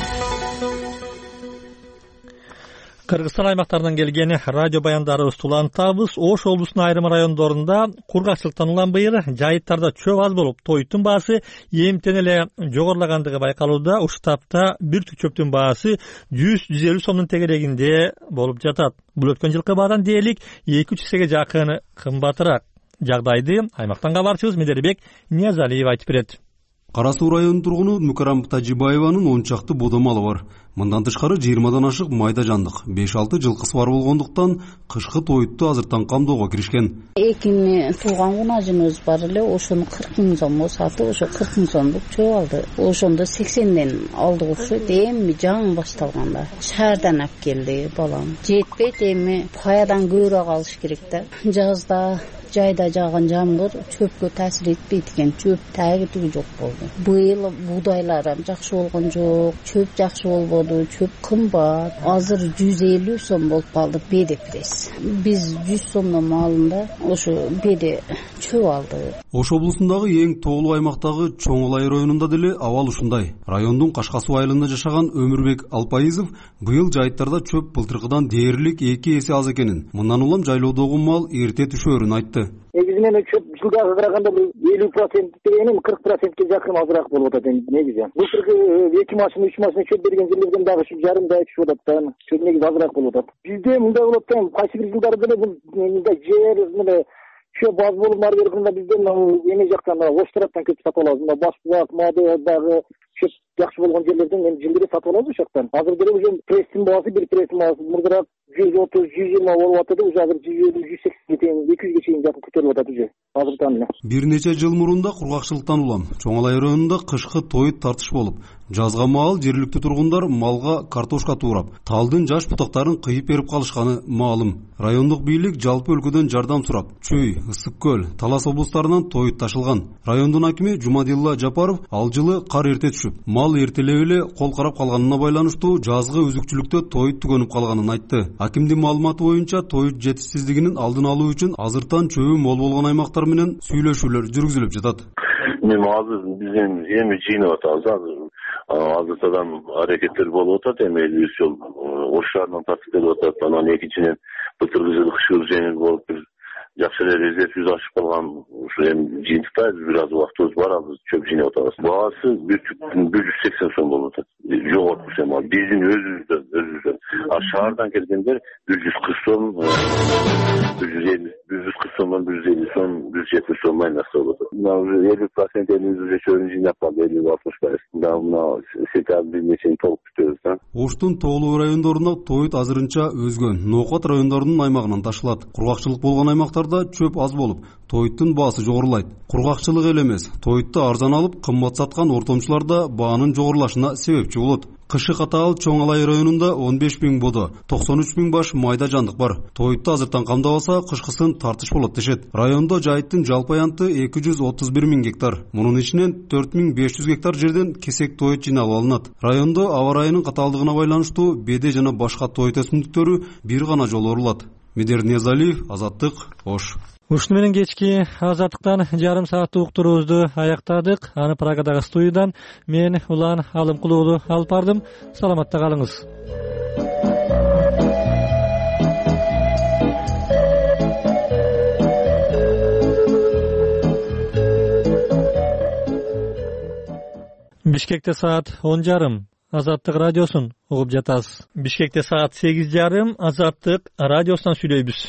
Кыргызстан аймактарынан келген радио баяндарыбызды улантабыз. Ош облусунун айрым райондорунда кургакчылыктан улам быйыр жайыттарда чөп аз болуп, тоюттун баасы эмтен эле жогорулагандыгы байкалууда. Ушул тапта бир түк чөптүн баасы 100-150 сомдун тегерегинде болуп жатат. Бул өткөн жылкы баадан дээрлик 2-3 эсеге жакын кымбатыраак. Жагдайды аймактан кабарчыбыз Медербек Ниязалиев айтып берет. Кара Суу районунун тургуну Мүкарам Тажибаеванын 10 чакты бодомалы бар. Мындан тышкары 20дан ашык майда жандык, 5-6 жылкысы бар болгондуктан кышкы тоютту азыртан камдоого киришкен. Экини тууган кунажыбыз бар эле, ошону 40 миң сомго сатып, ошо 40 миң сомдук чөп алды. Ошондо 80ден алдык окшойт. Эми жаңы башталганда шаардан алып келди балам. Жетпейт, эми паядан көбүрөөк алыш керек да. Жазда жайда жааган жамгыр чөпкө таасир этпейт экен, чөп тагы жок болду. Быйыл будайлар жакшы болгон жок, чөп жакшы болбоду, чөп кымбат. Азыр 150 сом болуп калды беде пресс. Биз 100 сомдон малында ошо беде чөп алды. Ош облусундагы эң тоолуу аймактагы Чоңолай районунда деле абал ушундай. Райондун Кашка Суу айылында жашаган Өмүрбек Алпайызов быйыл жайыттарда чөп былтыркыдан дээрлик 2 эсе аз экенин, мындан улам жайлоодогу мал эрте түшөөрүн айтты. Негизи менен чөп жылдагы караганда 50% дегеним 40%ке жакын азыраак болуп атат негизи. Былтыркы 2 машина 3 машина чөп берген жерлерден дагы жарымдай түшүп атат да. Чөп негизи азыраак болуп атат. Бизде мындай болуп да, кайсы бир жылдары деле бул мындай жер мына чөп аз болуп ары бергенде бизден эме жактан Ош тараптан көп сатып алабыз. Мына Башбулак, Мадыдагы чөп жакшы болгон жерлерден эми жылдары сатып алабыз ошол жактан. Азыр деле уже пресстин баасы, бир пресстин баасы мурдараак 130-120 болуп атат, уже азыр 150-180 чейин 200 чейин жакын көтөрүлүп атат уже. Азыртан эле. Бир нече жыл мурунда кургакчылыктан улам Чоңолай районунда кышкы тоют тартыш болуп, жазга маал жергиликтүү тургундар малга картошка туурап, талдын жаш бутактарын кыйып берип калышканы маалым. Райондук бийлик жалпы өлкөдөн жардам сурап, Чүй, Ысык көл, Талас облустарынан тоют ташылган. Райондун акими Жумадилла Жапаров ал жылы кар эрте түшүп, мал эртелеп эле кол карап калганына байланыштуу жазгы үзүкчүлүктө тоют түгөнүп калганын айтты. Акимдин маалыматы боюнча тоют жетишсиздигинин алдын алуу үчүн азыртан чөбү мол болгон аймактар менен сүйлөшүүлөр жүргүзүлүп жатат. Мен азыр биз эми жыйнап атабыз. Азыртадан аракеттер болуп атат. Эми элибиз жол Ош шаарынан тартып келип атат. Анан экинчиден былтыркы жылы кышкы жеңил болуп жакшы эле резервибиз ашып калган. Ушу эми жыйынтыктайбыз, бир аз убактыбыз бар, азыр чөп жыйнап атабыз. Баасы 180 сом болуп атат. Жогорку эми биздин өзүбүздөн. Шаардан келгендер 140 сом, 140 сомдон 150 сом, 170 сом айнасы болуп атат. Мына уже 50% элибиз уже чөбүн жыйнап калды, 50-60%. Мына сентябрь нечени толук күтөбүз да. Оштун тоолуу райондорунда тоют азырынча өзгөн. Ноокат райондорунун аймагынан ташылат. Кургакчылык болгон аймактарда чөп аз болуп, тоюттун баасы баасы жогорулайт. Кургакчылык эле эмес, тойтты арзан алып кымбат саткан ортомчулар да баанын жогорулашына себепчи болот. Кышы катаал Чоң Алай районунда 15 000 бодо, 93 000 баш майда жандык бар. Тойтты азыртан камдабаса кышкысын тартыш болот дешет. Райондо жайыттын жалпы аянты 231 000 гектар. Мунун ичинен 4500 гектар жерден кесек тойт жыйналып алынат. Райондо аба ырайынын катаалдыгына байланыштуу беде жана башка тойт өсүмдүктөрү бир гана жолу орулат. Медер Незалиев, Азаттык, Ош. Ушуну менен кечки Азаттыктан жарым сааттык уктуруубузду аяктадык. Аны Прагадагы студиядан мен Улан Алымкулуу алып бардым. Саламатта калыңыз. Бишкекте саат 10:30. Азаттык радиосун угуп жатасыз. Бишкекте саат 8:30. Азаттык радиосунан сүйлөйбүз.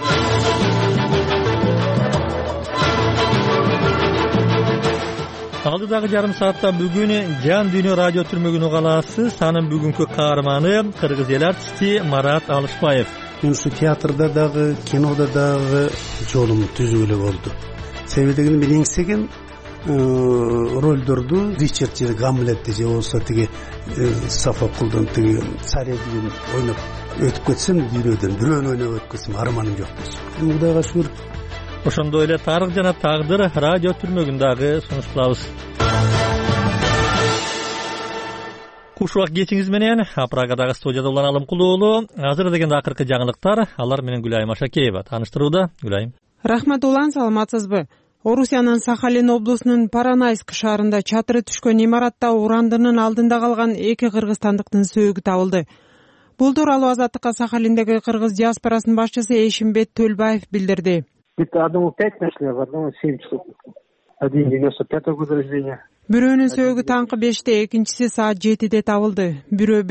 Алдыдагы жарым саатта бүгүн Жан Дүйнө радио түрмөгүн уга аласыз. Анын бүгүнкү каарманы кыргыз эл артисти Марат Алышбаев. Мен ушу театрда дагы, кинода дагы жолум түзүү эле болду. Себеби дегенде мен эңсеген ролдорду Ричард же Гамлетти же болсо тиги Софоклдун тиги царевин ойноп өтүп кетсем, бирөөдөн бирөөнү ойноп өтүп кетсем арманым жок болчу. Кудайга шүгүр. Ошондой эле тарых жана тагдыр радио түрмөгүн дагы сунушталабыз. Куш убак кечиңиз менен Прагадагы студияда Улан Алымкулуу. Азыр дегенде акыркы жаңылыктар, алар менен Гүлайым Ашакеева таныштырууда. Гүлайым. Рахмат Улан, саламатсызбы? Орусиянын Сахалин облусунун Паранайск шаарында чатыры түшкөн имаратта урандынын алдында калган 2 кыргызстандыктын сөөгү табылды. Бул тууралуу Азаттыкка Сахалиндеги кыргыз диаспорасынын башчысы Эшимбет Төлбаев билдирди. Одному 5 нашли, а в одном 7 штук. Один 95-го года рождения. Бирөөнүн сөөгү таңкы 5-те, экинчиси саат 7-де табылды. Бирөө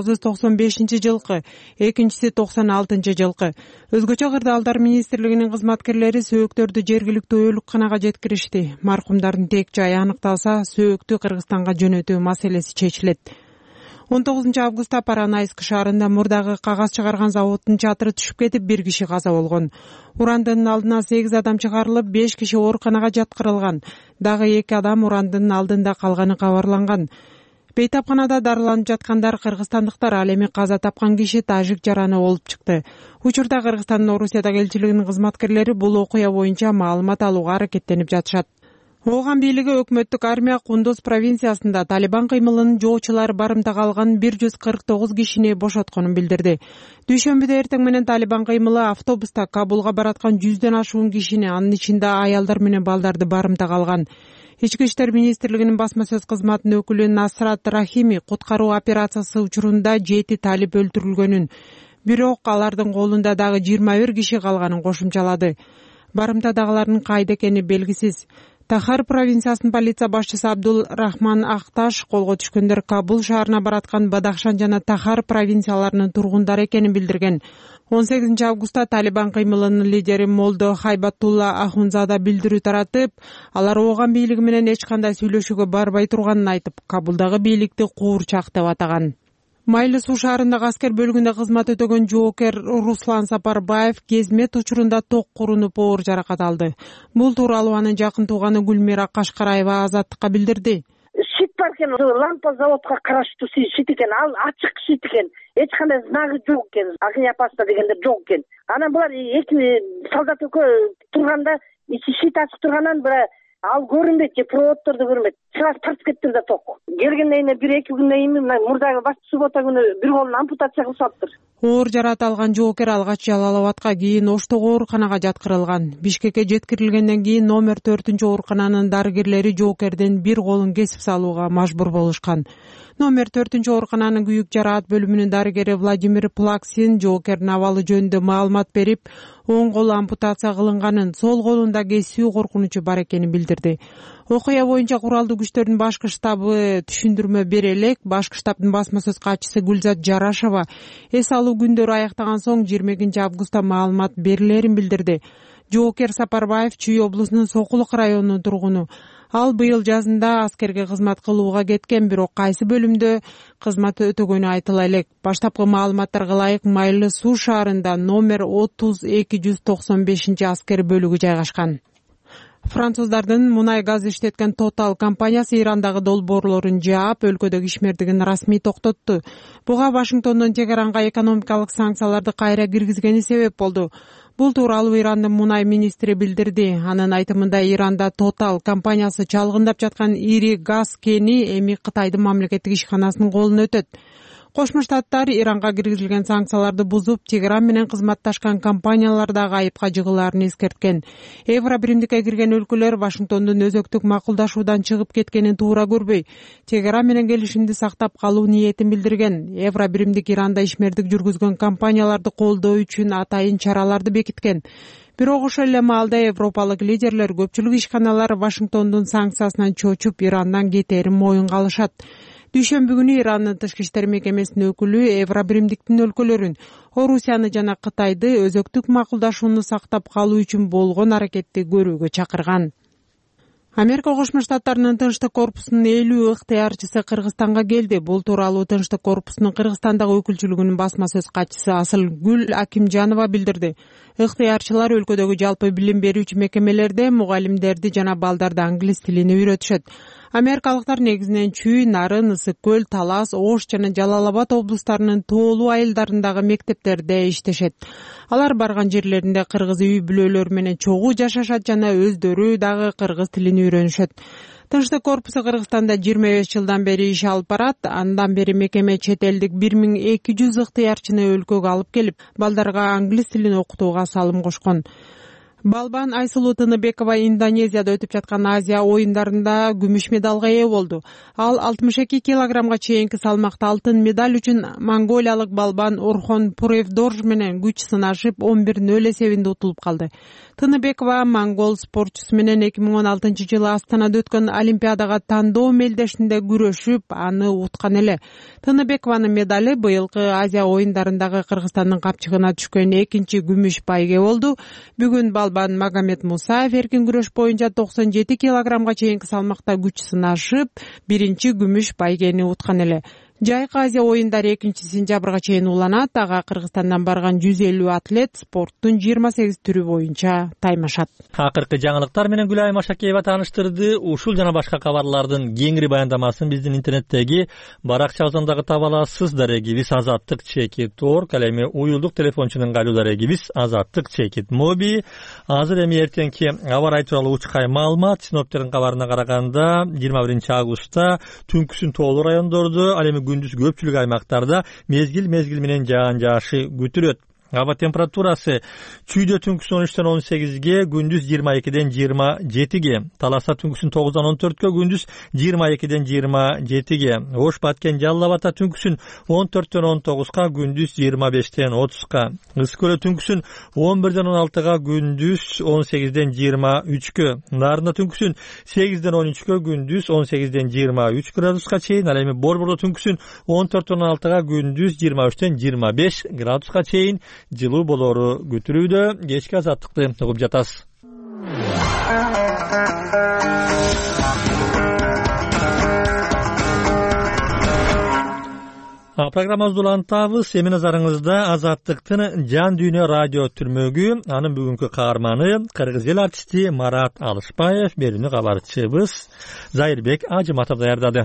1995-жылкы, экинчиси 96-жылкы. Өзгөчө кырдаалдар министрлигинин кызматкерлери сөөктөрдү жергиликтүү өлүкканага жеткиришти. Маркумдардын тек жайы аныкталса, сөөктү Кыргызстанга жөнөтүү маселеси чечилет. 19 августта Паранайск шаарында мурдагы кагаз чыгарган заводдун чатыры түшүп кетип 1 киши каза болгон. Урандынын алдына 8 адам чыгарылып, 5 киши ооруканага жаткырылган. Дагы 2 адам урандынын алдында калганы кабарланган. Бейтапканада дарыланып жаткандар кыргызстандыктар, ал эми каза тапкан киши тажик жараны болуп чыкты. Учурда Кыргызстандын Орусиядагы элчилигинин кызматкерлери бул окуя боюнча маалымат алууга аракеттенип жатышат. Ооган бийлиги өкмөттүк армия Кундуз провинциясында Талибан кыймылынын жоочулары барымтага алган 149 кишини бошотконун билдирди. Дүйшөмбүдө эртең менен Талибан кыймылы автобуста Кабулга бараткан 100дөн ашуун кишини, анын ичинде аялдар менен балдарды барымтага алган. Ички иштер министрлигинин басма сөз кызматынын өкүлү Насрат Рахими куткаруу операциясы учурунда 7 талип өлтүрүлгөнүн, бирок алардын колунда дагы 21 киши калганын кошумчалады. Барымтадагылардын кайда экени белгисиз. Тахар провинциясынын полиция башчысы Абдул Рахман Ахташ колго түшкөндөр Кабул шаарына бараткан Бадахшан жана Тахар провинцияларынын тургундары экенин билдирген. 18 августта Талибан кыймылынын лидери Молдо Хайбатулла Ахунзада билдирүү таратып, алар ооган бийлиги менен эч кандай сүйлөшүүгө барбай турганын айтып, Кабулдагы бийликти куурчак деп атаган. Майлы суу шаарындагы аскер бөлүгүндө кызмат өтөгөн жоокер Руслан Сапарбаев кезмет учурунда ток курунуп оор жаракат алды. Бул тууралуу анын жакын тууганы Гүлмира Кашкараева Азаттыкка билдирди. Шит бар экен, лампа заводко караштуу шит экен, ал ачык шит экен. Эч кандай знагы жок экен, огнеопасно дегенде жок экен. Анан булар эки солдат экөө турганда, ичи шит ачык тургандан ал көрүнбөйт, же проводдорду көрүнбөйт. Сразу тартып кеттим да ток. Келгенден кийин 1-2 күндөн кийин мурдагы башчы суббота күнү бир колун ампутация кылышаптыр. Оор жараат алган жоокер алгач Жалал Абадка, кийин Оштогу ооруканага жаткырылган. Бишкекке жеткирилгенден кийин номер 4-оорукананын дарыгерлери жоокердин бир колун кесип салууга мажбур болушкан. Номер 4-оорукананын күйүк жараат бөлүмүнүн дарыгери Владимир Плаксин жоокердин абалы жөнүндө маалымат берип, оң колу ампутация кылынганын, сол колунда кесүү коркунучу бар экенин билдирди. Окуя боюнча куралдуу күчтөрдүн башкы штабы түшүндүрмө бере элек, башкы штабдын басма сөз катчысы Гүлзат Жарашева эс алуу күндөрү аяктаган соң 20 августта маалымат берилерин билдирди. Жоокер Сапарбаев Чүй облусунун Сокулук районунун тургуну. Ал быйыл жазында аскерге кызмат кылууга кеткен, бирок кайсы бөлүмдө кызмат өтөгөнү айтыла элек. Баштапкы маалыматтарга ылайык Майлы суу шаарында номер 30-295 аскер бөлүгү жайгашкан. Француздардын мунай газ иштеткен Total компаниясы Ирандагы долбоорлорун жаап, өлкөдөгү ишмердигин расмий токтотту. Буга Вашингтондун Тегеранга экономикалык санкцияларды кайра киргизгени себеп болду. Бул тууралуу Ирандын мунай министри билдирди. Анын айтымында Иранда Total компаниясы чалгындап жаткан ири газ кени эми Кытайдын мамлекеттик ишканасынын колуна өтөт. Кошмо Штаттар Иранга киргизилген санкцияларды бузуп, Тегеран менен кызматташкан компаниялар дагы айыпка жыгылаарын эскерткен. Евро биримдикке кирген өлкөлөр Вашингтондун өзөктүк макулдашуудан чыгып кеткенин туура көрбөй, Тегеран менен келишимди сактап калуу ниетин билдирген. Евро биримдик Иранда ишмердик жүргүзгөн компанияларды колдоо үчүн атайын чараларды бекиткен. Бирок ошол эле маалда европалык лидерлер көпчүлүк ишканалар Вашингтондун санкциясынан чочуп Ирандан кетерин моюнга алышат. Дүйшөмбү күнү Ирандын тышкы иштер мекемесинин өкүлү Евро биримдиктин өлкөлөрүн, Орусияны жана Кытайды өзөктүк макулдашууну сактап калуу үчүн болгон аракетти көрүүгө чакырган. Америка Кошмо Штаттарынын Тынчтык корпусунун 50 ыктыярчысы Кыргызстанга келди. Бул тууралуу Тынчтык корпусунун Кыргызстандагы өкүлчүлүгүнүн басма сөз катчысы Асылгүл Акимжанова билдирди. Ыктыярчылар өлкөдөгү жалпы билим берүүчү мекемелерде мугалимдерди жана балдарды англис тилине үйрөтүшөт. Америкалыктар негизинен Чүй, Нарын, Ысык көл, Талас, Ош жана Жалал Абад облустарынын тоолуу айылдарындагы мектептерде иштешет. Алар барган жерлеринде кыргыз үй бүлөлөр менен чогуу жашашат жана өздөрү дагы кыргыз тилин үйрөнүшөт. Тынчтык корпусу Кыргызстанда 25 жылдан бери иш алып барат. Андан бери мекеме чет элдик 1200 ыктыярчыны өлкөгө алып келип, балдарга англис тилин окутууга салым кошкон. Балбан Айсулуу Тыныбекова Индонезияда өтүп жаткан Азия оюндарында күмүш медалга ээ болду. Ал 62 килограммга чейинки салмакта алтын медаль үчүн монголиялык балбан Орхон Пуревдорж менен күч сынашып 11-0 эсебинде утулуп калды. Тыныбекова монгол спортчусу менен 2016 жылы Астанада өткөн Олимпиадага тандоо мелдешинде күрөшүп, аны уткан эле. Тыныбекованын медали быйылкы Азия оюндарындагы Кыргызстандын капчыгына түшкөн экинчи күмүш байге болду. Бүгүн Балбан Магомед Мусаев эркин күрөш боюнча 97 килограммга чейинки салмакта күч сынашып, биринчи күмүш байгени уткан эле. Жайкы Азия оюндары 2-сентябрга чейин уланат. Ага Кыргызстандан барган 150 атлет спорттун 28 түрү боюнча таймашат. Акыркы жаңылыктар менен Гүлайым Ашакеева тааныштырды. Ушул жана башка кабарлардын кеңири баяндамасын биздин интернеттеги баракчабыздан таба аласыз. Дарегибиз azattik.org, ал эми уюлдук телефончунун кайруу дарегибиз azattik.mobi. Азыр эми эртеңки аба ырайы тууралуу учкай маалымат. Синоптиктердин кабарына караганда 21 августта түнкүсүн тоолуу райондордо, ал эми күндүз көпчүлүк аймактарда мезгил менен жаан жаашы күтүлөт. Аба температурасы Чүйдө түнкүсүн 13-тен 18ге, күндүз 22-ден 27ге, Таласа түнкүсүн 9-дан 14-кө, күндүз 22-ден 27-ге, Ош Баткен Жалал Абадта түнкүсүн 14-тен 19-ка, күндүз 25-тен 30-ка, Ысык-Көлдө түнкүсүн 11-ден 16-га, күндүз 18-ден 23-кө, Нарында түнкүсүн 8-ден 13-кө, күндүз 18-ден 23 градуска чейин, ал эми Борбордо түнкүсүн 14-тен 16-га, күндүз 23-тен 25 градуска чейин жылуу болору күтүлүүдө. Кечки азаттыкты угуп жатасыз. Программабызды улантабыз. Эми назарыңызда Азаттыктын Жан Дүйнө радио түрмөгү. Анын бүгүнкү каарманы кыргыз эл артисти Марат Алышбаев, берүүнү кабарчыбыз Зайырбек Ажыматов даярдады.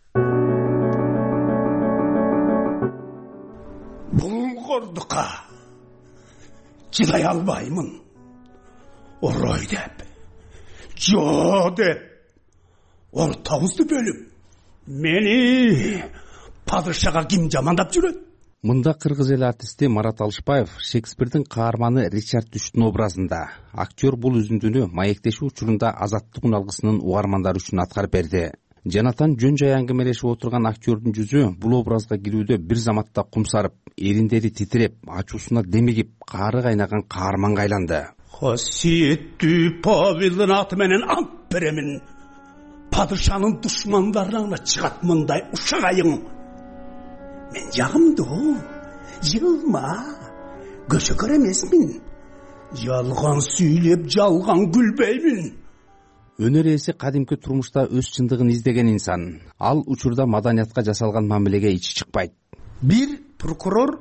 Булгордукка чыдай албаймын. Орой деп, жо деп, ортабызды бөлүп, мени падышага ким жамандап жүрөт? Мында кыргыз эл артисти Марат Алышбаев Шекспирдин каарманы Ричард Түштүн образында. Актер бул үзүндүнү маектешүү учурунда Азаттык уналгысынын угармандары үчүн аткарып берди. Жанатан жөн жай аңгемелешип отурган актердун жүзү бул образга кирүүдө бир заматта кумсарып, эриндери титиреп, ачуусуна демигип, каары кайнаган каарманга айланды. Касиеттүү Павелдин аты менен ант беремин. Падышанын душмандарына чыгат мындай ушак айың. Мен жагымды, жылма, көшөкөр эмесмин. Жалган сүйлөп, жалган күлбөймүн. Өнөр ээси кадимки турмушта өз чындыгын издеген инсан. Ал учурда маданиятка жасалган мамилеге ичи чыкпайт. Бир прокурор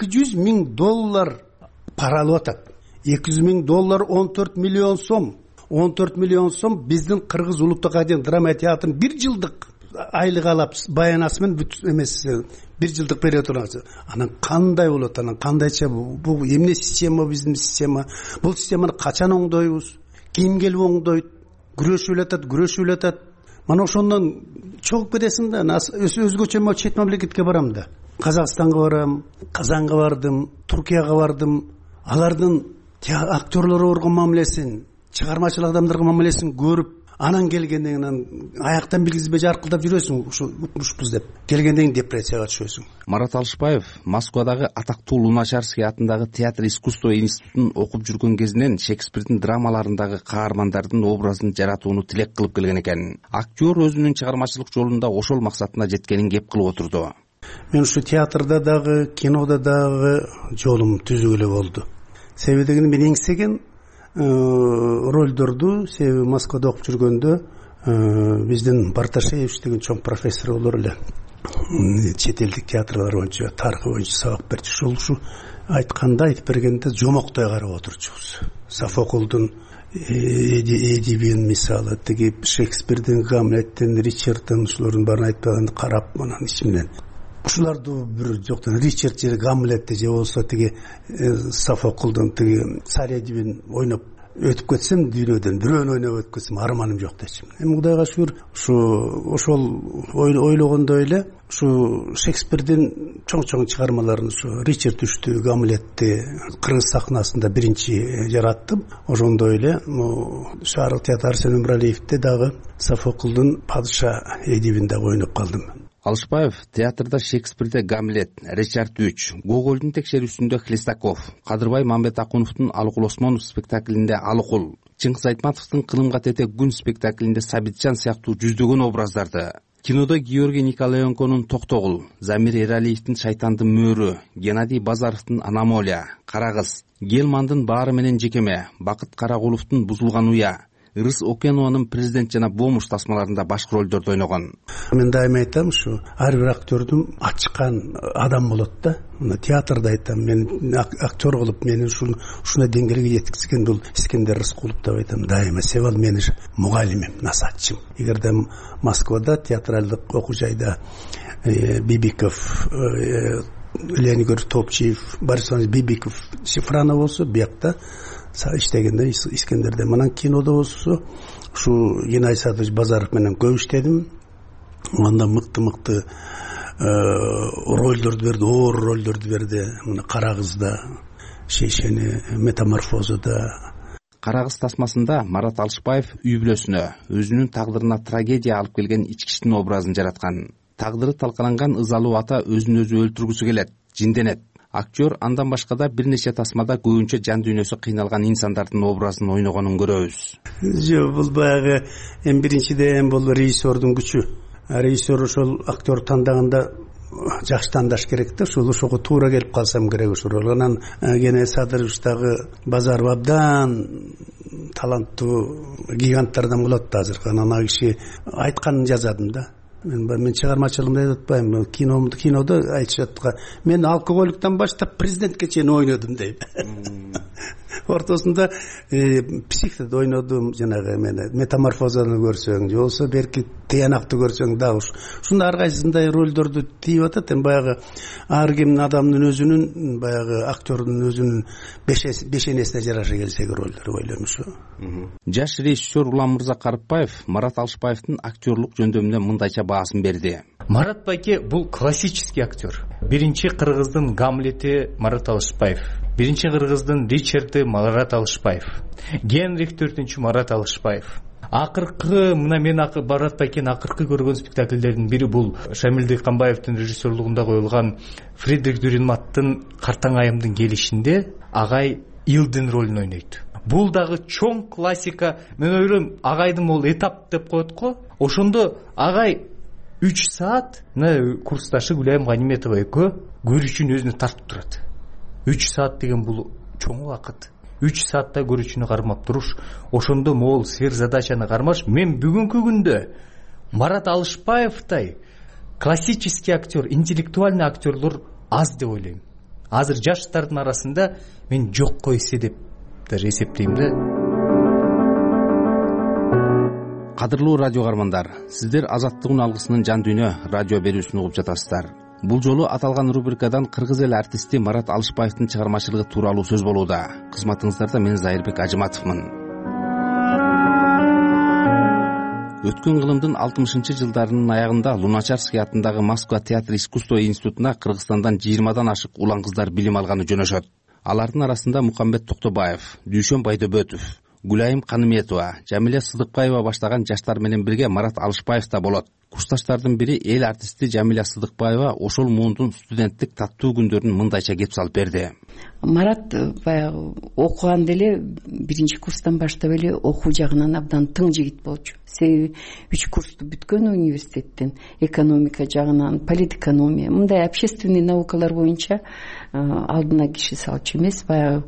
$200,000 пара алып атат. $200,000 14 миллион сом. 14 миллион сом биздин Кыргыз улуттук драма театрынын 1 жылдык айлык алып баянасы менен бүт эмес 1 жылдык бере турат. Анан кандай болот, анан кандайча бул эмне система, биздин система, бул системаны качан оңдойбуз, ким келип оңдойт, күрөшүп атат. Мана ошондон чогуп кетесиң да, өзгөчө чет мамлекетке барам да. Казакстанга барам, Казанга бардым, Туркияга бардым. Алардын актерлорго болгон мамилесин, чыгармачыл адамдарга мамилесин көрүп, анан келгенден кийин аяктан билгизбей жаркылдап жүрөсүң, ушпуз деп. Келгенден кийин депрессияга түшөсүң. Марат Алышбаев Москвадагы атактуу Луначарский атындагы театр искусство институтун окуп жүргөн кезинен Шекспирдин драмаларындагы каармандардын образын жаратууну тилек кылып келген экен. Актер өзүнүн чыгармачылык жолунда ошол максатына жеткенин кеп кылып отурду. Мен ушу театрда дагы, кинода дагы жолум түзүү эле болду. Себеби дегенде мен эңсеген ролдорду, себеби Москвада окуп жүргөндө биздин Барташевич деген чоң профессор болор эле. Чет элдик театрлар боюнча, тарыхы боюнча сабак берчү. Ушу айтканда, айтып бергенде жомоктой карап отурчубуз. Софоклдун Эдибин мисалы, тиги Шекспирдин, Гамлеттин, Ричардтын ушулардын баарын айтканда карап, анан ичимден ушуларды бир жоктон Ричард же Гамлетти же болсо тиги Софоклдун тиги царь Эдибин ойноп өтүп кетсем, дүйнөдөн бирөөнү ойноп өтүп кетсем, арманым жок дечим. Эми Кудайга шүгүр, ошол ойлогондой эле ушу Шекспирдин чоң чыгармаларын, ушу Ричард үчтү, Гамлетти кыргыз сахнасында биринчи жараттым. Ошондой эле Шаарык театр Арсен Өмүралиевде дагы Софоклдун падыша Эдибин дагы ойноп калдым. Алышбаев театрда Шекспирде Гамлет, Ричард III, Гоголдун текшерүүсүндө Хлестаков, Кадырбай Мамбетакуновдун Алыкул Осмонов спектаклинде Алыкул, Чыңгыз Айтматовдун Кылымга тете күн спектаклинде Сабитжан сыяктуу жүздөгөн образдарды, кинодо Георгий Николаенконун Токтогул, Замир Эралиевдин Шайтандын мөөрү, Геннадий Базаровдун Аномалия, Карагыз, Гелмандын Баары менен жекеме, Бакыт Карагуловдун Бузулган уя, Ырыс Окенованын Президент жана Бомуш тасмаларында башкы ролдорду ойногон. Мен дайыма айтам, ушу ар бир актердун ачкан адам болот да. Театрда айтам, мен актер кылып мени ушундай деңгээлге жеткизген бул Искендер Рыскулов деп айтам дайыма. Себеби ал менин мугалимим, насатчым. Эгерде Москвада театралдык окуу жайда Бибиков, Леонид Топчиев, Борис Бибиков, Шифранов болсо, биякта иштегенде Искендерде. Манан кинода болсо ушу Геннадий Садович Базаров менен көп иштедим. Анда мыкты ролдорду берди, оор ролдорду берди. Мына Карагызда, Шейшени, Метаморфозада. Карагыз тасмасында Марат Алышбаев үй бүлөсүнө, өзүнүн тагдырына трагедия алып келген ичкичтин образын жараткан. Тагдыры талкаланган ызалуу ата өзүн өзү өлтүргүсү келет, жинденет. Актер андан башка да бир нече тасмада көбүнчө жан дүйнөсү кыйналган инсандардын образын ойногонун көрөбүз. Жок, бул баягы эң биринчиден бул режиссердун күчү. Режиссер ошол актер тандаганда жакшы тандаш керек да, ошого туура келип калсам керек ошол. Анан Геннадий Садырович дагы Базаров абдан таланттуу гиганттардан болот да азыр. Анан ал киши айтканын жазадым да. Мен чыгармачылыгымда айтып атпайм, кинода айтышат, мен алкоголиктен баштап президентке чейин ойнодум дейт. Ортосунда психтеде ойнодум, жанагы Метаморфозаны көрсөң, же болсо берки Тыянакты көрсөң дагы ушундай ар кайсысындай ролдорду тийип атат. Эми баягы ар ким адамдын өзүнүн, баягы актердун өзүнүн бешенесине жараша келсек ролдор ойлойм ушу. Жаш режиссер Улан Мырза Карыпбаев Марат Алышбаевдин актерлук жөндөмүнө мындайча баасын берди. Марат байке бул классический актер. Биринчи кыргыздын Гамлети Марат Алышбаев, биринчи кыргыздын Ричарды Марат Алышбаев, Генрих IV Марат Алышбаев. Акыркы мына мен Марат байкени акыркы көргөн спектакльдердин бири бул Шамил Дыйканбаевдин режиссерлугунда коюлган Фридрих Дюринматтын Картаң айымдын келишинде агай Илдин ролун ойнойт. Бул дагы чоң классика. Мен ойлойм, агайдын бул этап деп коет го. Ошондо агай 3 саат курсташы Гүлайым Ганиметова экөө көрүүчүнү өзүнө тартып турат. 3 саат деген бул чоң убакыт. 3 саатта көрүүчүнү кармап туруш, ошондо могул сер задачаны кармаш. Мен бүгүнкү күндө Марат Алышбаевтай классический актер, интеллектуальный актерлор аз деп ойлойм. Азыр жаштардын арасында мен жок койсе деп даже эсептейм да. кадырлуу радио каармандар, сиздер Азаттык уналгысынын жан дүйнө радио берүүсүн угуп жатасыздар. Бул жолу аталган рубрикадан кыргыз эл артисти Марат Алышбаевдин чыгармачылыгы тууралуу сөз болууда. Кызматыңыздарда мен Зайырбек Ажыматовмун. Өткөн кылымдын 60-жылдарынын аягында Луначарский атындагы Москва театр искусство институтуна Кыргызстандан 20дан ашык улан кыздар билим алганы жөнөшөт. Алардын арасында Мукамбет Токтобаев, Дүйшөн Байдөбөтов, Гүлайым Каныметова, Жамиле Сыдыкбаева баштаган жаштар менен бирге Марат Алышбаев да болот. Курсташтардын бири эл артисти Жамиле Сыдыкбаева ошол муундун студенттик таттуу күндөрүн мындайча кеп салып берди. Марат баягы окуганда эле биринчи курстан баштап эле окуу жагынан абдан тың жигит болчу. Себеби 3 курсту бүткөн университеттен, экономика жагынан, политэкономия, мындай общественный наукалар боюнча алдына киши салчу эмес, баягы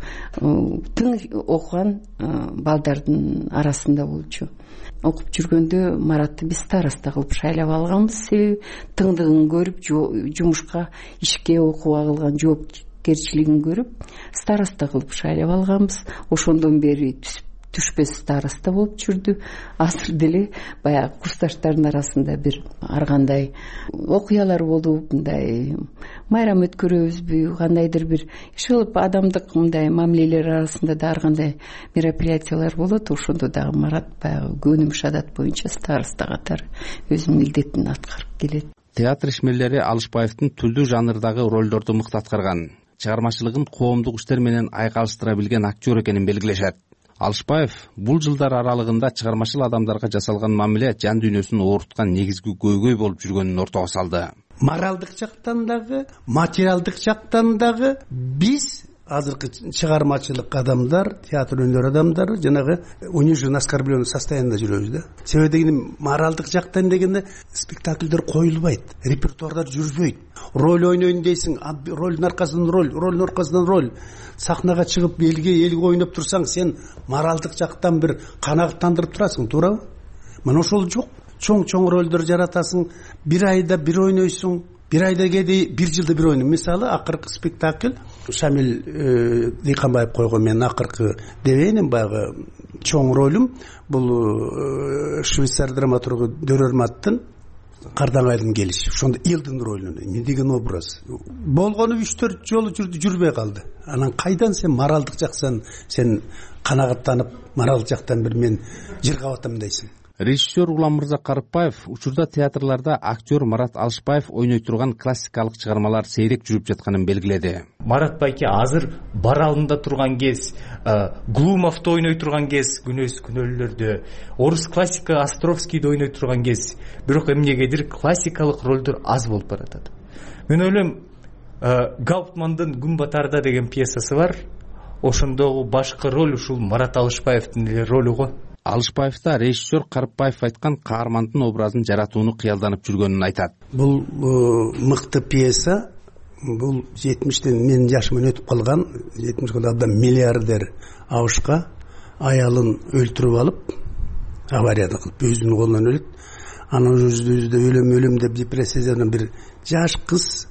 тың окуган балдардын арасында болчу. Окуп жүргөндө Маратты биз староста кылып шайлап алганбыз. Себеби тыңдыгын көрүп, жумушка, ишке, окууга кылган жоопкерчилигин көрүп, староста кылып шайлап алганбыз. Ошондон бери түшпөс староста болуп жүрдү. Азыр деле баягы курсташтардын арасында бир ар кандай окуялар болуп, мындай майрам өткөрөбүзбү, кандайдыр бир ишылып адамдык мындай мамилелер арасында да ар кандай мероприятиялар болот. Ошондо дагы Марат баягы көнүм шадат боюнча староста катары өзүнүн милдетин аткарып келет. Театр ишмерлери Алышбаевдин түрдүү жанрдагы ролдорду мыкты аткарган, чыгармачылыгын коомдук иштер менен айкалыштыра билген актер экенин белгилешет. Алышбаев бул жылдар аралыгында чыгармачыл адамдарга жасалган мамиле жан дүйнөсүн ооруткан негизги көйгөй болуп жүргөнүн ортого салды. Моралдык жактан дагы, материалдык жактан дагы биз азыркы чыгармачылык адамдар, театр өнөр адамдары жанагы унижен оскорбленный состояниеда жүрөбүз да. Себеби дегенде моралдык жактан дегенде спектакльдер коюлбайт, репертуардар жүрбөйт. Роль ойнойн дейсиң, ролдун аркасынан ролдун аркасынан роль. Сахнага чыгып элге ойноп турсаң, сен моралдык жактан бир канагаттандырып турасың, туурабы? Мына ошол жок. Чоң ролдор жаратасың, бир айда бир ойнойсуң, бир айда кеде бир жылда бир ойнойсуң. Мисалы, акыркы спектакль Шамил Дыйканбаев койгон мен акыркы дебейнем баягы чоң ролум бул швейцар драматургу Дөрөрматтын Кардан айдын келиши. Ошондо элдин ролуна мен деген образ. Болгону 3-4 жолу жүрбөй калды. Анан кайдан сен моралдык жактан сен канагаттанып, моралдык жактан бир мен жыргап атам дейсиң. Режиссер Улан Мырза Карыпбаев учурда театрларда актер Марат Алышбаев ойной турган классикалык чыгармалар сейрек жүрүп жатканын белгиледи. Марат байке азыр бар алдында турган кез, Глумовду ойной турган кез, күнөөлөрдө, орус классика Островскийди ойной турган кез, бирок эмнегедир классикалык ролдор аз болуп баратат. Мен ойлойм, Гауптмандын Күн батарда деген пьесасы бар. Ошондогу башкы роль ушул Марат Алышбаевдин ролу го. Алышбаевда режиссер Карыпбаев айткан каармандын образын жаратууну кыялданып жүргөнүн айтат. Бул мыкты пьеса, бул 70-тен менин жашыман өтүп калган, 70-жылдарда миллиардер абышка аялын өлтүрүп алып, аварияда кылып өзүнүн колунан өлөт. Анан өзүдө өлөм деп депрессиядан бир жаш кыз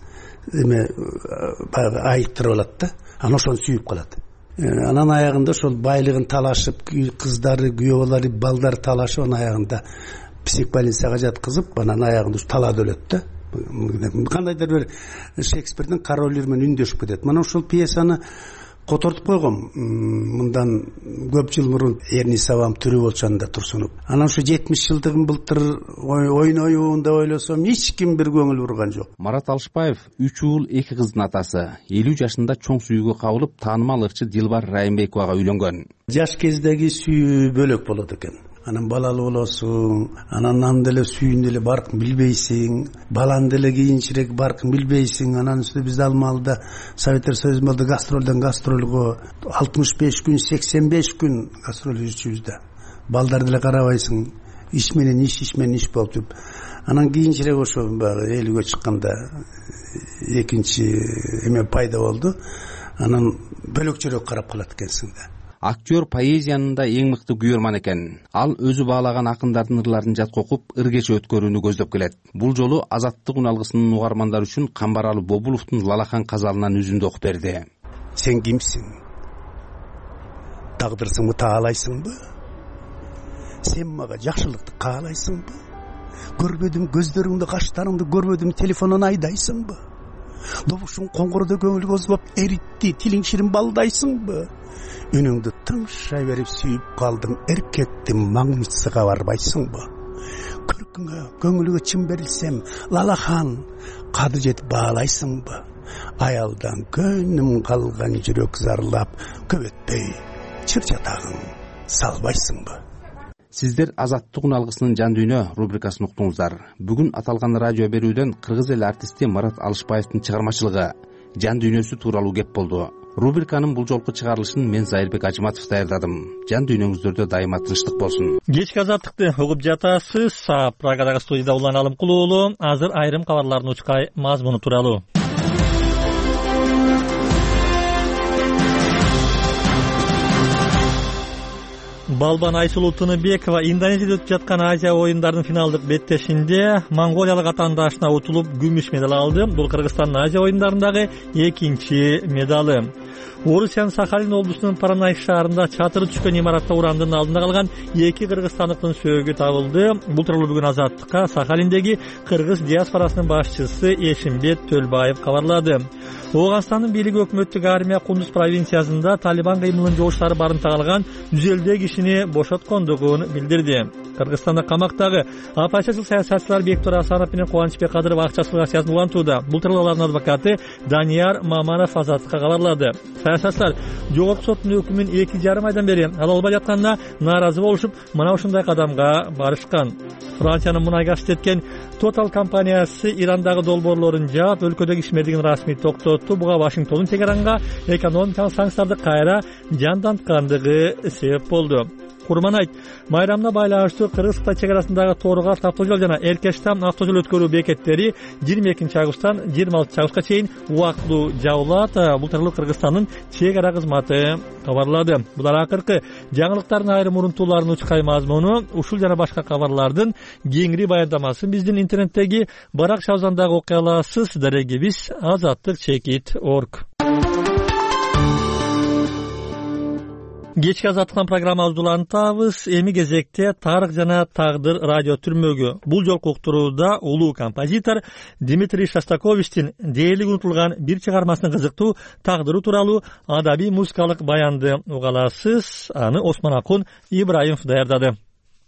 баягы айыктырып алат да. Анан ошону сүйүп калат. Анан аягында ошол байлыгын талашып, кыздары, күйөөбалары, балдары талашып, анан аягында психбольницага жаткызып, анан аягында талаада өлөт да. Кандайдыр бир Шекспирдин королдору менен үндөшүп кетет. Мына ошол пьесаны котортуп койгом. Мындан көп жыл мурун Эрни Савам Түрү болчанда Турсунов. Анан ушу 70 жылдыгын былтыр ойноюун деп ойлосом, эч ким бир көңүл бурган жок. Марат Алышбаев 3 уул 2 кыздын атасы. 50 жашында чоң сүйүүгө кабылып, таанымал ырчы Дилбар Райымбековага үйлөнгөн. Жаш кездеги сүйүү бөлөк болот экен. Анан балалуу болосуң, анан деле сүйүүнү деле баркын билбейсиң, баланы деле кийинчерээк баркын билбейсиң. Анан биз алмалда Советтер Союзунда гастролдон гастролго 65 күн, 85 күн гастрол жүрчүбүз да. Балдар деле карабайсың, иш менен иш болуп жүрүп. Анан кийинчерээк ошо элүүгө чыкканда экинчи эме пайда болду. Анан бөлөкчөрөөк карап калат экенсиң да. Актер поэзиянын да эң мыкты күйөрман экен. Ал өзү баалаган акындардын ырларын жатка окуп, ыр кече өткөрүүнү көздөп келет. Бул жолу Азаттык уналгысынын угармандары үчүн Камбаралы Бобуловдун Лалахан казалынан үзүндү окуп берди. Сен кимсиң? Тагдырсыңбы, таалайсыңбы? сен мага жакшылыкты каалайсыңбы? Көрбөдүм көздөрүңдү, каштарыңды көрбөдүм, телефондон айдайсыңбы? Добушуң коңгурда көңүл козбоп эритти, тилиң ширин балдайсыңбы? Үнүңдү тыңшай берип сүйүп калдың, эркектин маңмычсыга барбайсыңбы? Көркүңө, көңүлүгө чын берилсем, лалахан кады жетип баалайсыңбы? Аялдан көнүм калган жүрөк зарлап, көп өтпөй чыр-чатагың салбайсыңбы? Сиздер Азаттык уналгысынын Жан дүйнө рубрикасын уктуңуздар. Бүгүн аталган радио берүүдөн кыргыз эл артисти Марат Алышбаевдин чыгармачылыгы, жан дүйнөсү тууралуу кеп болду. Рубриканын бул жолку чыгарылышын мен Зайырбек Ажыматов даярдадым. Жан дүйнөңүздөрдө дайыма тынчтык болсун. Кечки Азаттыкты угуп жатасыз. Прагадагы студияда Улан Алымкул уулу. Азыр айрым кабарлардын учкай мазмуну тууралуу. Балбан Айсулуу Тыныбекова Индонезияда өтүп жаткан Азия оюндарынын финалдык беттешинде монголиялык атаандашына утулуп күмүш медаль алды. Бул Кыргызстандын Азия оюндарындагы экинчи медалы. Орусиянын Сахалин облусунун Паранай шаарында чатыры түшкөн имаратта урандын алдында калган эки кыргызстандыктын сөөгү табылды. Бул тууралуу бүгүн Азаттыкка Сахалиндеги кыргыз диаспорасынын башчысы Эшимбет Төлбаев кабарлады. Ооганстандын бийлиги өкмөттүк армия Кундуз провинциясында Талибан кыймылынын жогуштары барын тагалган 150 кишини бошоткондугун билдирди. Кыргызстанда камактагы оппозициялык саясатчылар Бектур Асанов менен Кубанычбек Кадыров акчасыз акциясын улантууда. Бул тууралуу алардын адвокаты Данияр Маманов Азаттыкка кабарлады. Саясатчылар жогорку соттун өкүмүн 2,5 айдан бери ала албай жатканына нааразы болушуп, мына ушундай кадамга барышкан. Франциянын мунай газ иштеткен Total компаниясы Ирандагы долбоорлорун жаап, өлкөдөгү ишмердигин расмий токтотту. Буга Вашингтондун Тегеранга экономикалык санкцияларды кайра жанданткандыгы себеп болду. Курман айт, майрамына байланыштуу Кыргыз-Кытай чек арасындагы Торгаш автожол жана Эркештам автожол өткөрүү бекеттери 22 августтан 26 августка чейин убактылуу жабылат. Бул тууралуу Кыргызстандын чек ара кызматы кабарлады. Булар акыркы жаңылыктардын айрым урунтууларынын учкай мазмуну. Ушул жана башка кабарлардын кеңири баяндамасын биздин интернеттеги Барак Шавзандагы окуя аласыз. Дарегибиз azattik.org. Кечки Азаттыктан программабызды улантабыз. Эми кезекте Тарык жана Тагдыр радио түрмөгү. Бул жолку уктурууда улуу композитор Дмитрий Шостаковичтин дээрлик унутулган бир чыгармасынын кызыктуу тагдыры тууралуу адабий музыкалык баянды уга аласыз. Аны Осмон Акун Ибраимов даярдады.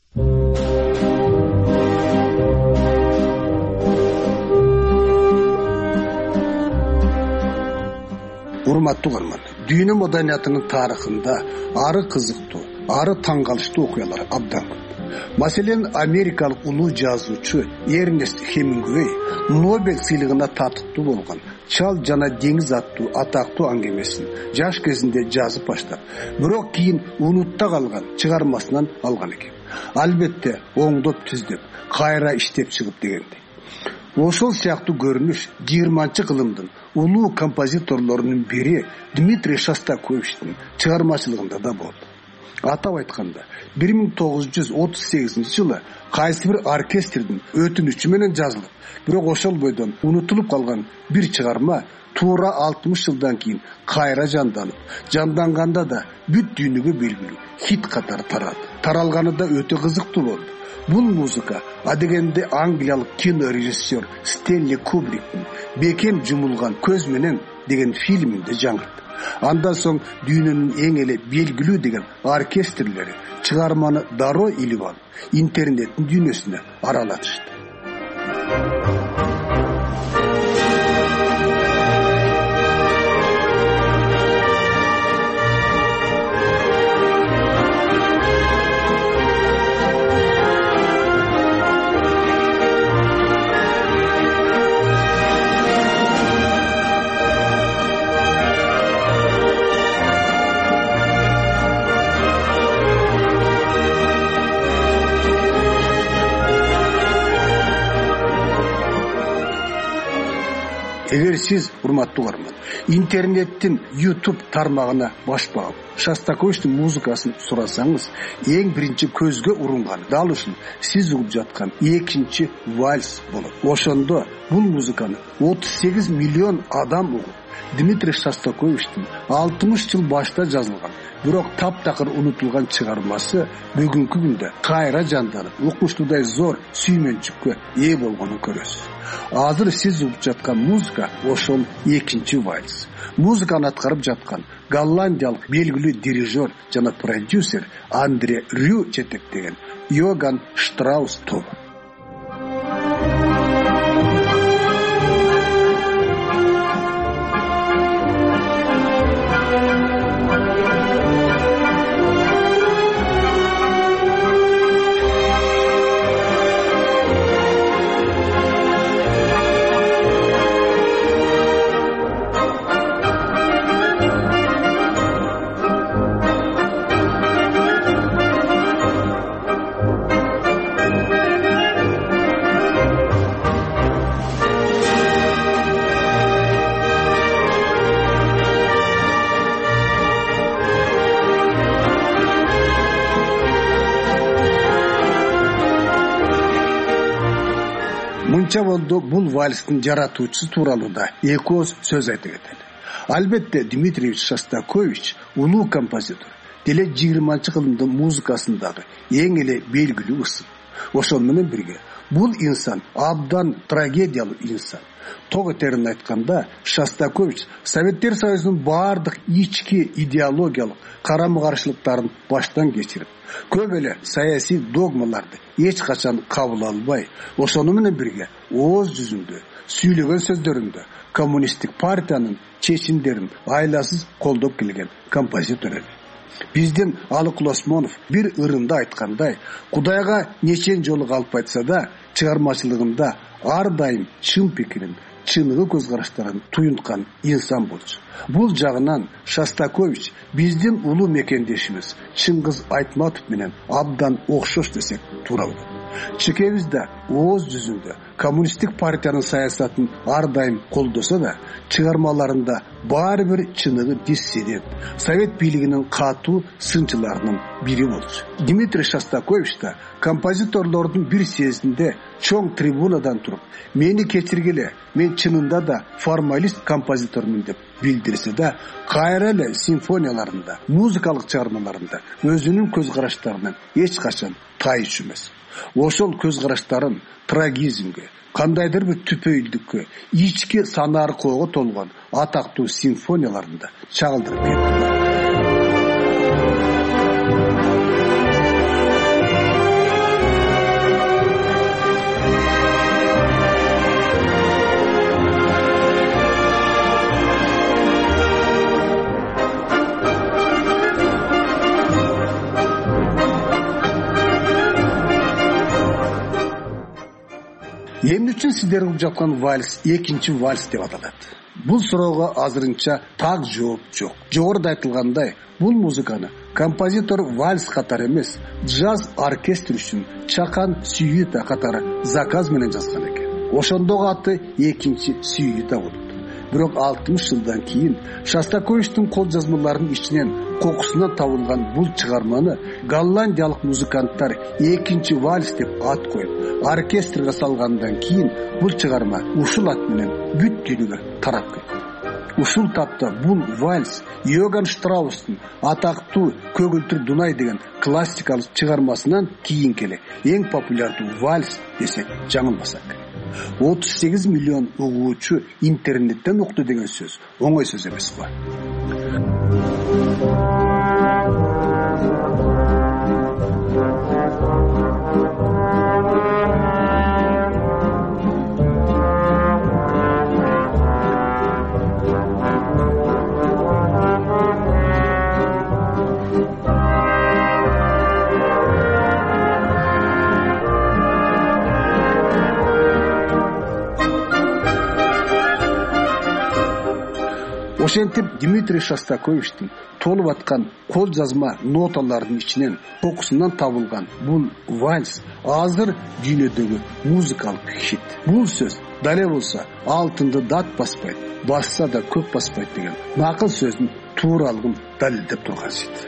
Урматтуу көрмөн, дүйнө маданиятынын тарыхында ары кызыктуу, ары таң калыштуу окуялар абдан көп. Маселен, америкалык улуу жазуучу Эрнест Хемингуэй Нобель сыйлыгына татыктуу болгон Чал жана деңиз аттуу атактуу аңгемесин жаш кезинде жазып баштап, бирок кийин унутта калган чыгармасынан алган экен. Албетте, оңдоп түздүп, кайра иштеп чыгып дегендей. Ошол сыяктуу көрүнүш 20-кылымдын улуу композиторлорунун бири Дмитрий Шостаковичтин чыгармачылыгында да болду. Атап айтканда, 1938-жылы кайсы бир оркестрдин өтүнүчү менен жазылып, бирок ошол бойдон унутулуп калган бир чыгарма туура 60 жылдан кийин кайра жанданып, жанданганда да бүт дүйнөгө белгилүү хит катары тарады. Таралганы да өтө кызыктуу болду. Бул музыка адегенде англиялык кинорежиссер Стэнли Кубриктин «Бекем жумулган көз менен» деген фильминде жаңырды. Андан соң дүйнөнүн эң эле белгилүү деген оркестрлери чыгарманы дароо илип алып, интернеттин дүйнөсүнө аралатышты. Эгер сиз урматтуу көрөрмөн, интернеттин YouTube тармагына баш багып, Шостаковичтин музыкасын сурасаңыз, эң биринчи көзгө урунган дал ушул сиз угуп жаткан экинчи вальс болот. Ошондо бул музыканы 38 миллион адам угуп, Дмитрий Шостаковичтин 60 жыл башта жазылган, бирок таптакыр унутулган чыгармасы бүгүнкү күндө кайра жанданып, укмуштуудай зор сүймөнчүккө ээ болгонун көрөсүз. Азыр сиз угуп жаткан музыка ошол экинчи вальс. Музыканы аткарып жаткан голландиялык белгилүү дирижер жана продюсер Андре Рю жетектеген Йоган Штраус тобу. Мынча болду бул вальстин жаратуучусу тууралуу да эки ооз сөз айта кетели. Албетте Дмитрий Шостакович улуу композитор, деле 20-кылымдын музыкасындагы эң эле белгилүү ысым. Ошол менен бирге бул инсан абдан трагедиялуу инсан. Тоо терин айтканда, Шостакович Советтер Союзунун баардык ички идеологиялык карама-каршылыктарын баштан кечирип, көп эле саясий догмаларды эч качан кабыл албай, ошону менен бирге ооз жүзүндө, сүйлөгөн сөздөрүндө коммунисттик партиянын чечимдерин айласыз колдоп келген композитор эле. Биздин Алыкул Осмонов бир ырында айткандай, Кудайга нечен жолу калп айтса да, чыгармачылыгында ар дайым чын пикирин, чыныгы көз караштарын туюнткан инсан болчу. Бул жагынан Шостакович биздин улуу мекендешибиз Чыңгыз Айтматов менен абдан окшош десек туура болот. Чекебиз да ооз жүзүндө коммунисттик партиянын саясатын ар дайым колдосо да, чыгармаларында баары бир чыныгы диссидент, совет бийлигинин катуу сынчыларынын бири болчу. Дмитрий Шостакович да композиторлордун бир съездинде чоң трибунадан туруп, мени кечиргиле, мен чынында да формалист композитормун деп билдирсе да, кайра эле симфонияларында, музыкалык чыгармаларында өзүнүн көз караштарынан эч качан тайыш эмес. Ошол көз караштарын трагизмге, кандайдыр бир түпөйүлдүккө, ички санааркоого толгон атактуу симфонияларында чагылдырып кетти. Эмне үчүн сиздер угуп жаткан вальс экинчи вальс деп аталат? Бул суроого азырынча так жооп жок. Жогоруда айтылгандай, бул музыканы композитор вальс катары эмес, джаз оркестр үчүн чакан сюита катары заказ менен жазган экен. Ошондогу аты экинчи сюита болот. Бирок 60 жылдан кийин Шостаковичтин кол жазмаларынын ичинен кокусунан табылган бул чыгарманы голландиялык музыканттар экинчи вальс деп ат коюп, оркестрге салгандан кийин бул чыгарма ушул ат менен бүт дүйнөгө тарап кетти. Ушул тапта бул вальс Йоган Штраустун атактуу Көгүлтүр Дунай деген классикалык чыгармасынан кийинки эле эң популярдуу вальс десек жаңылмасак. 38 миллион угуучу интернеттен укту деген сөз оңой сөз эмес го. Ошентип Дмитрий Шостаковичтин толуп аткан кол жазма ноталарынын ичинен кокусунан табылган бул вальс азыр дүйнөдөгү музыкалык хит. Бул сөз дале болсо алтынды дат баспайт, басса да көп баспайт деген накыл сөздүн тууралыгын далилдеп турган сит.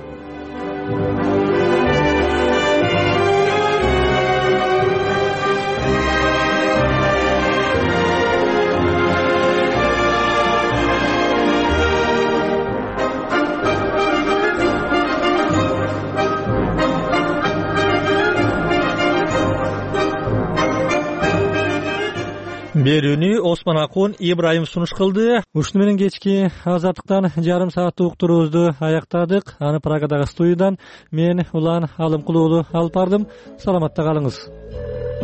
Берүүнү Осман Акун Ибраим сунуш кылды. Ушуну менен кечки азаттыктан жарым сааттык уктуруубузду аяктадык. Аны Прагадагы студиядан мен Улан Алымкулуулу алып бардым. Саламатта калыңыз.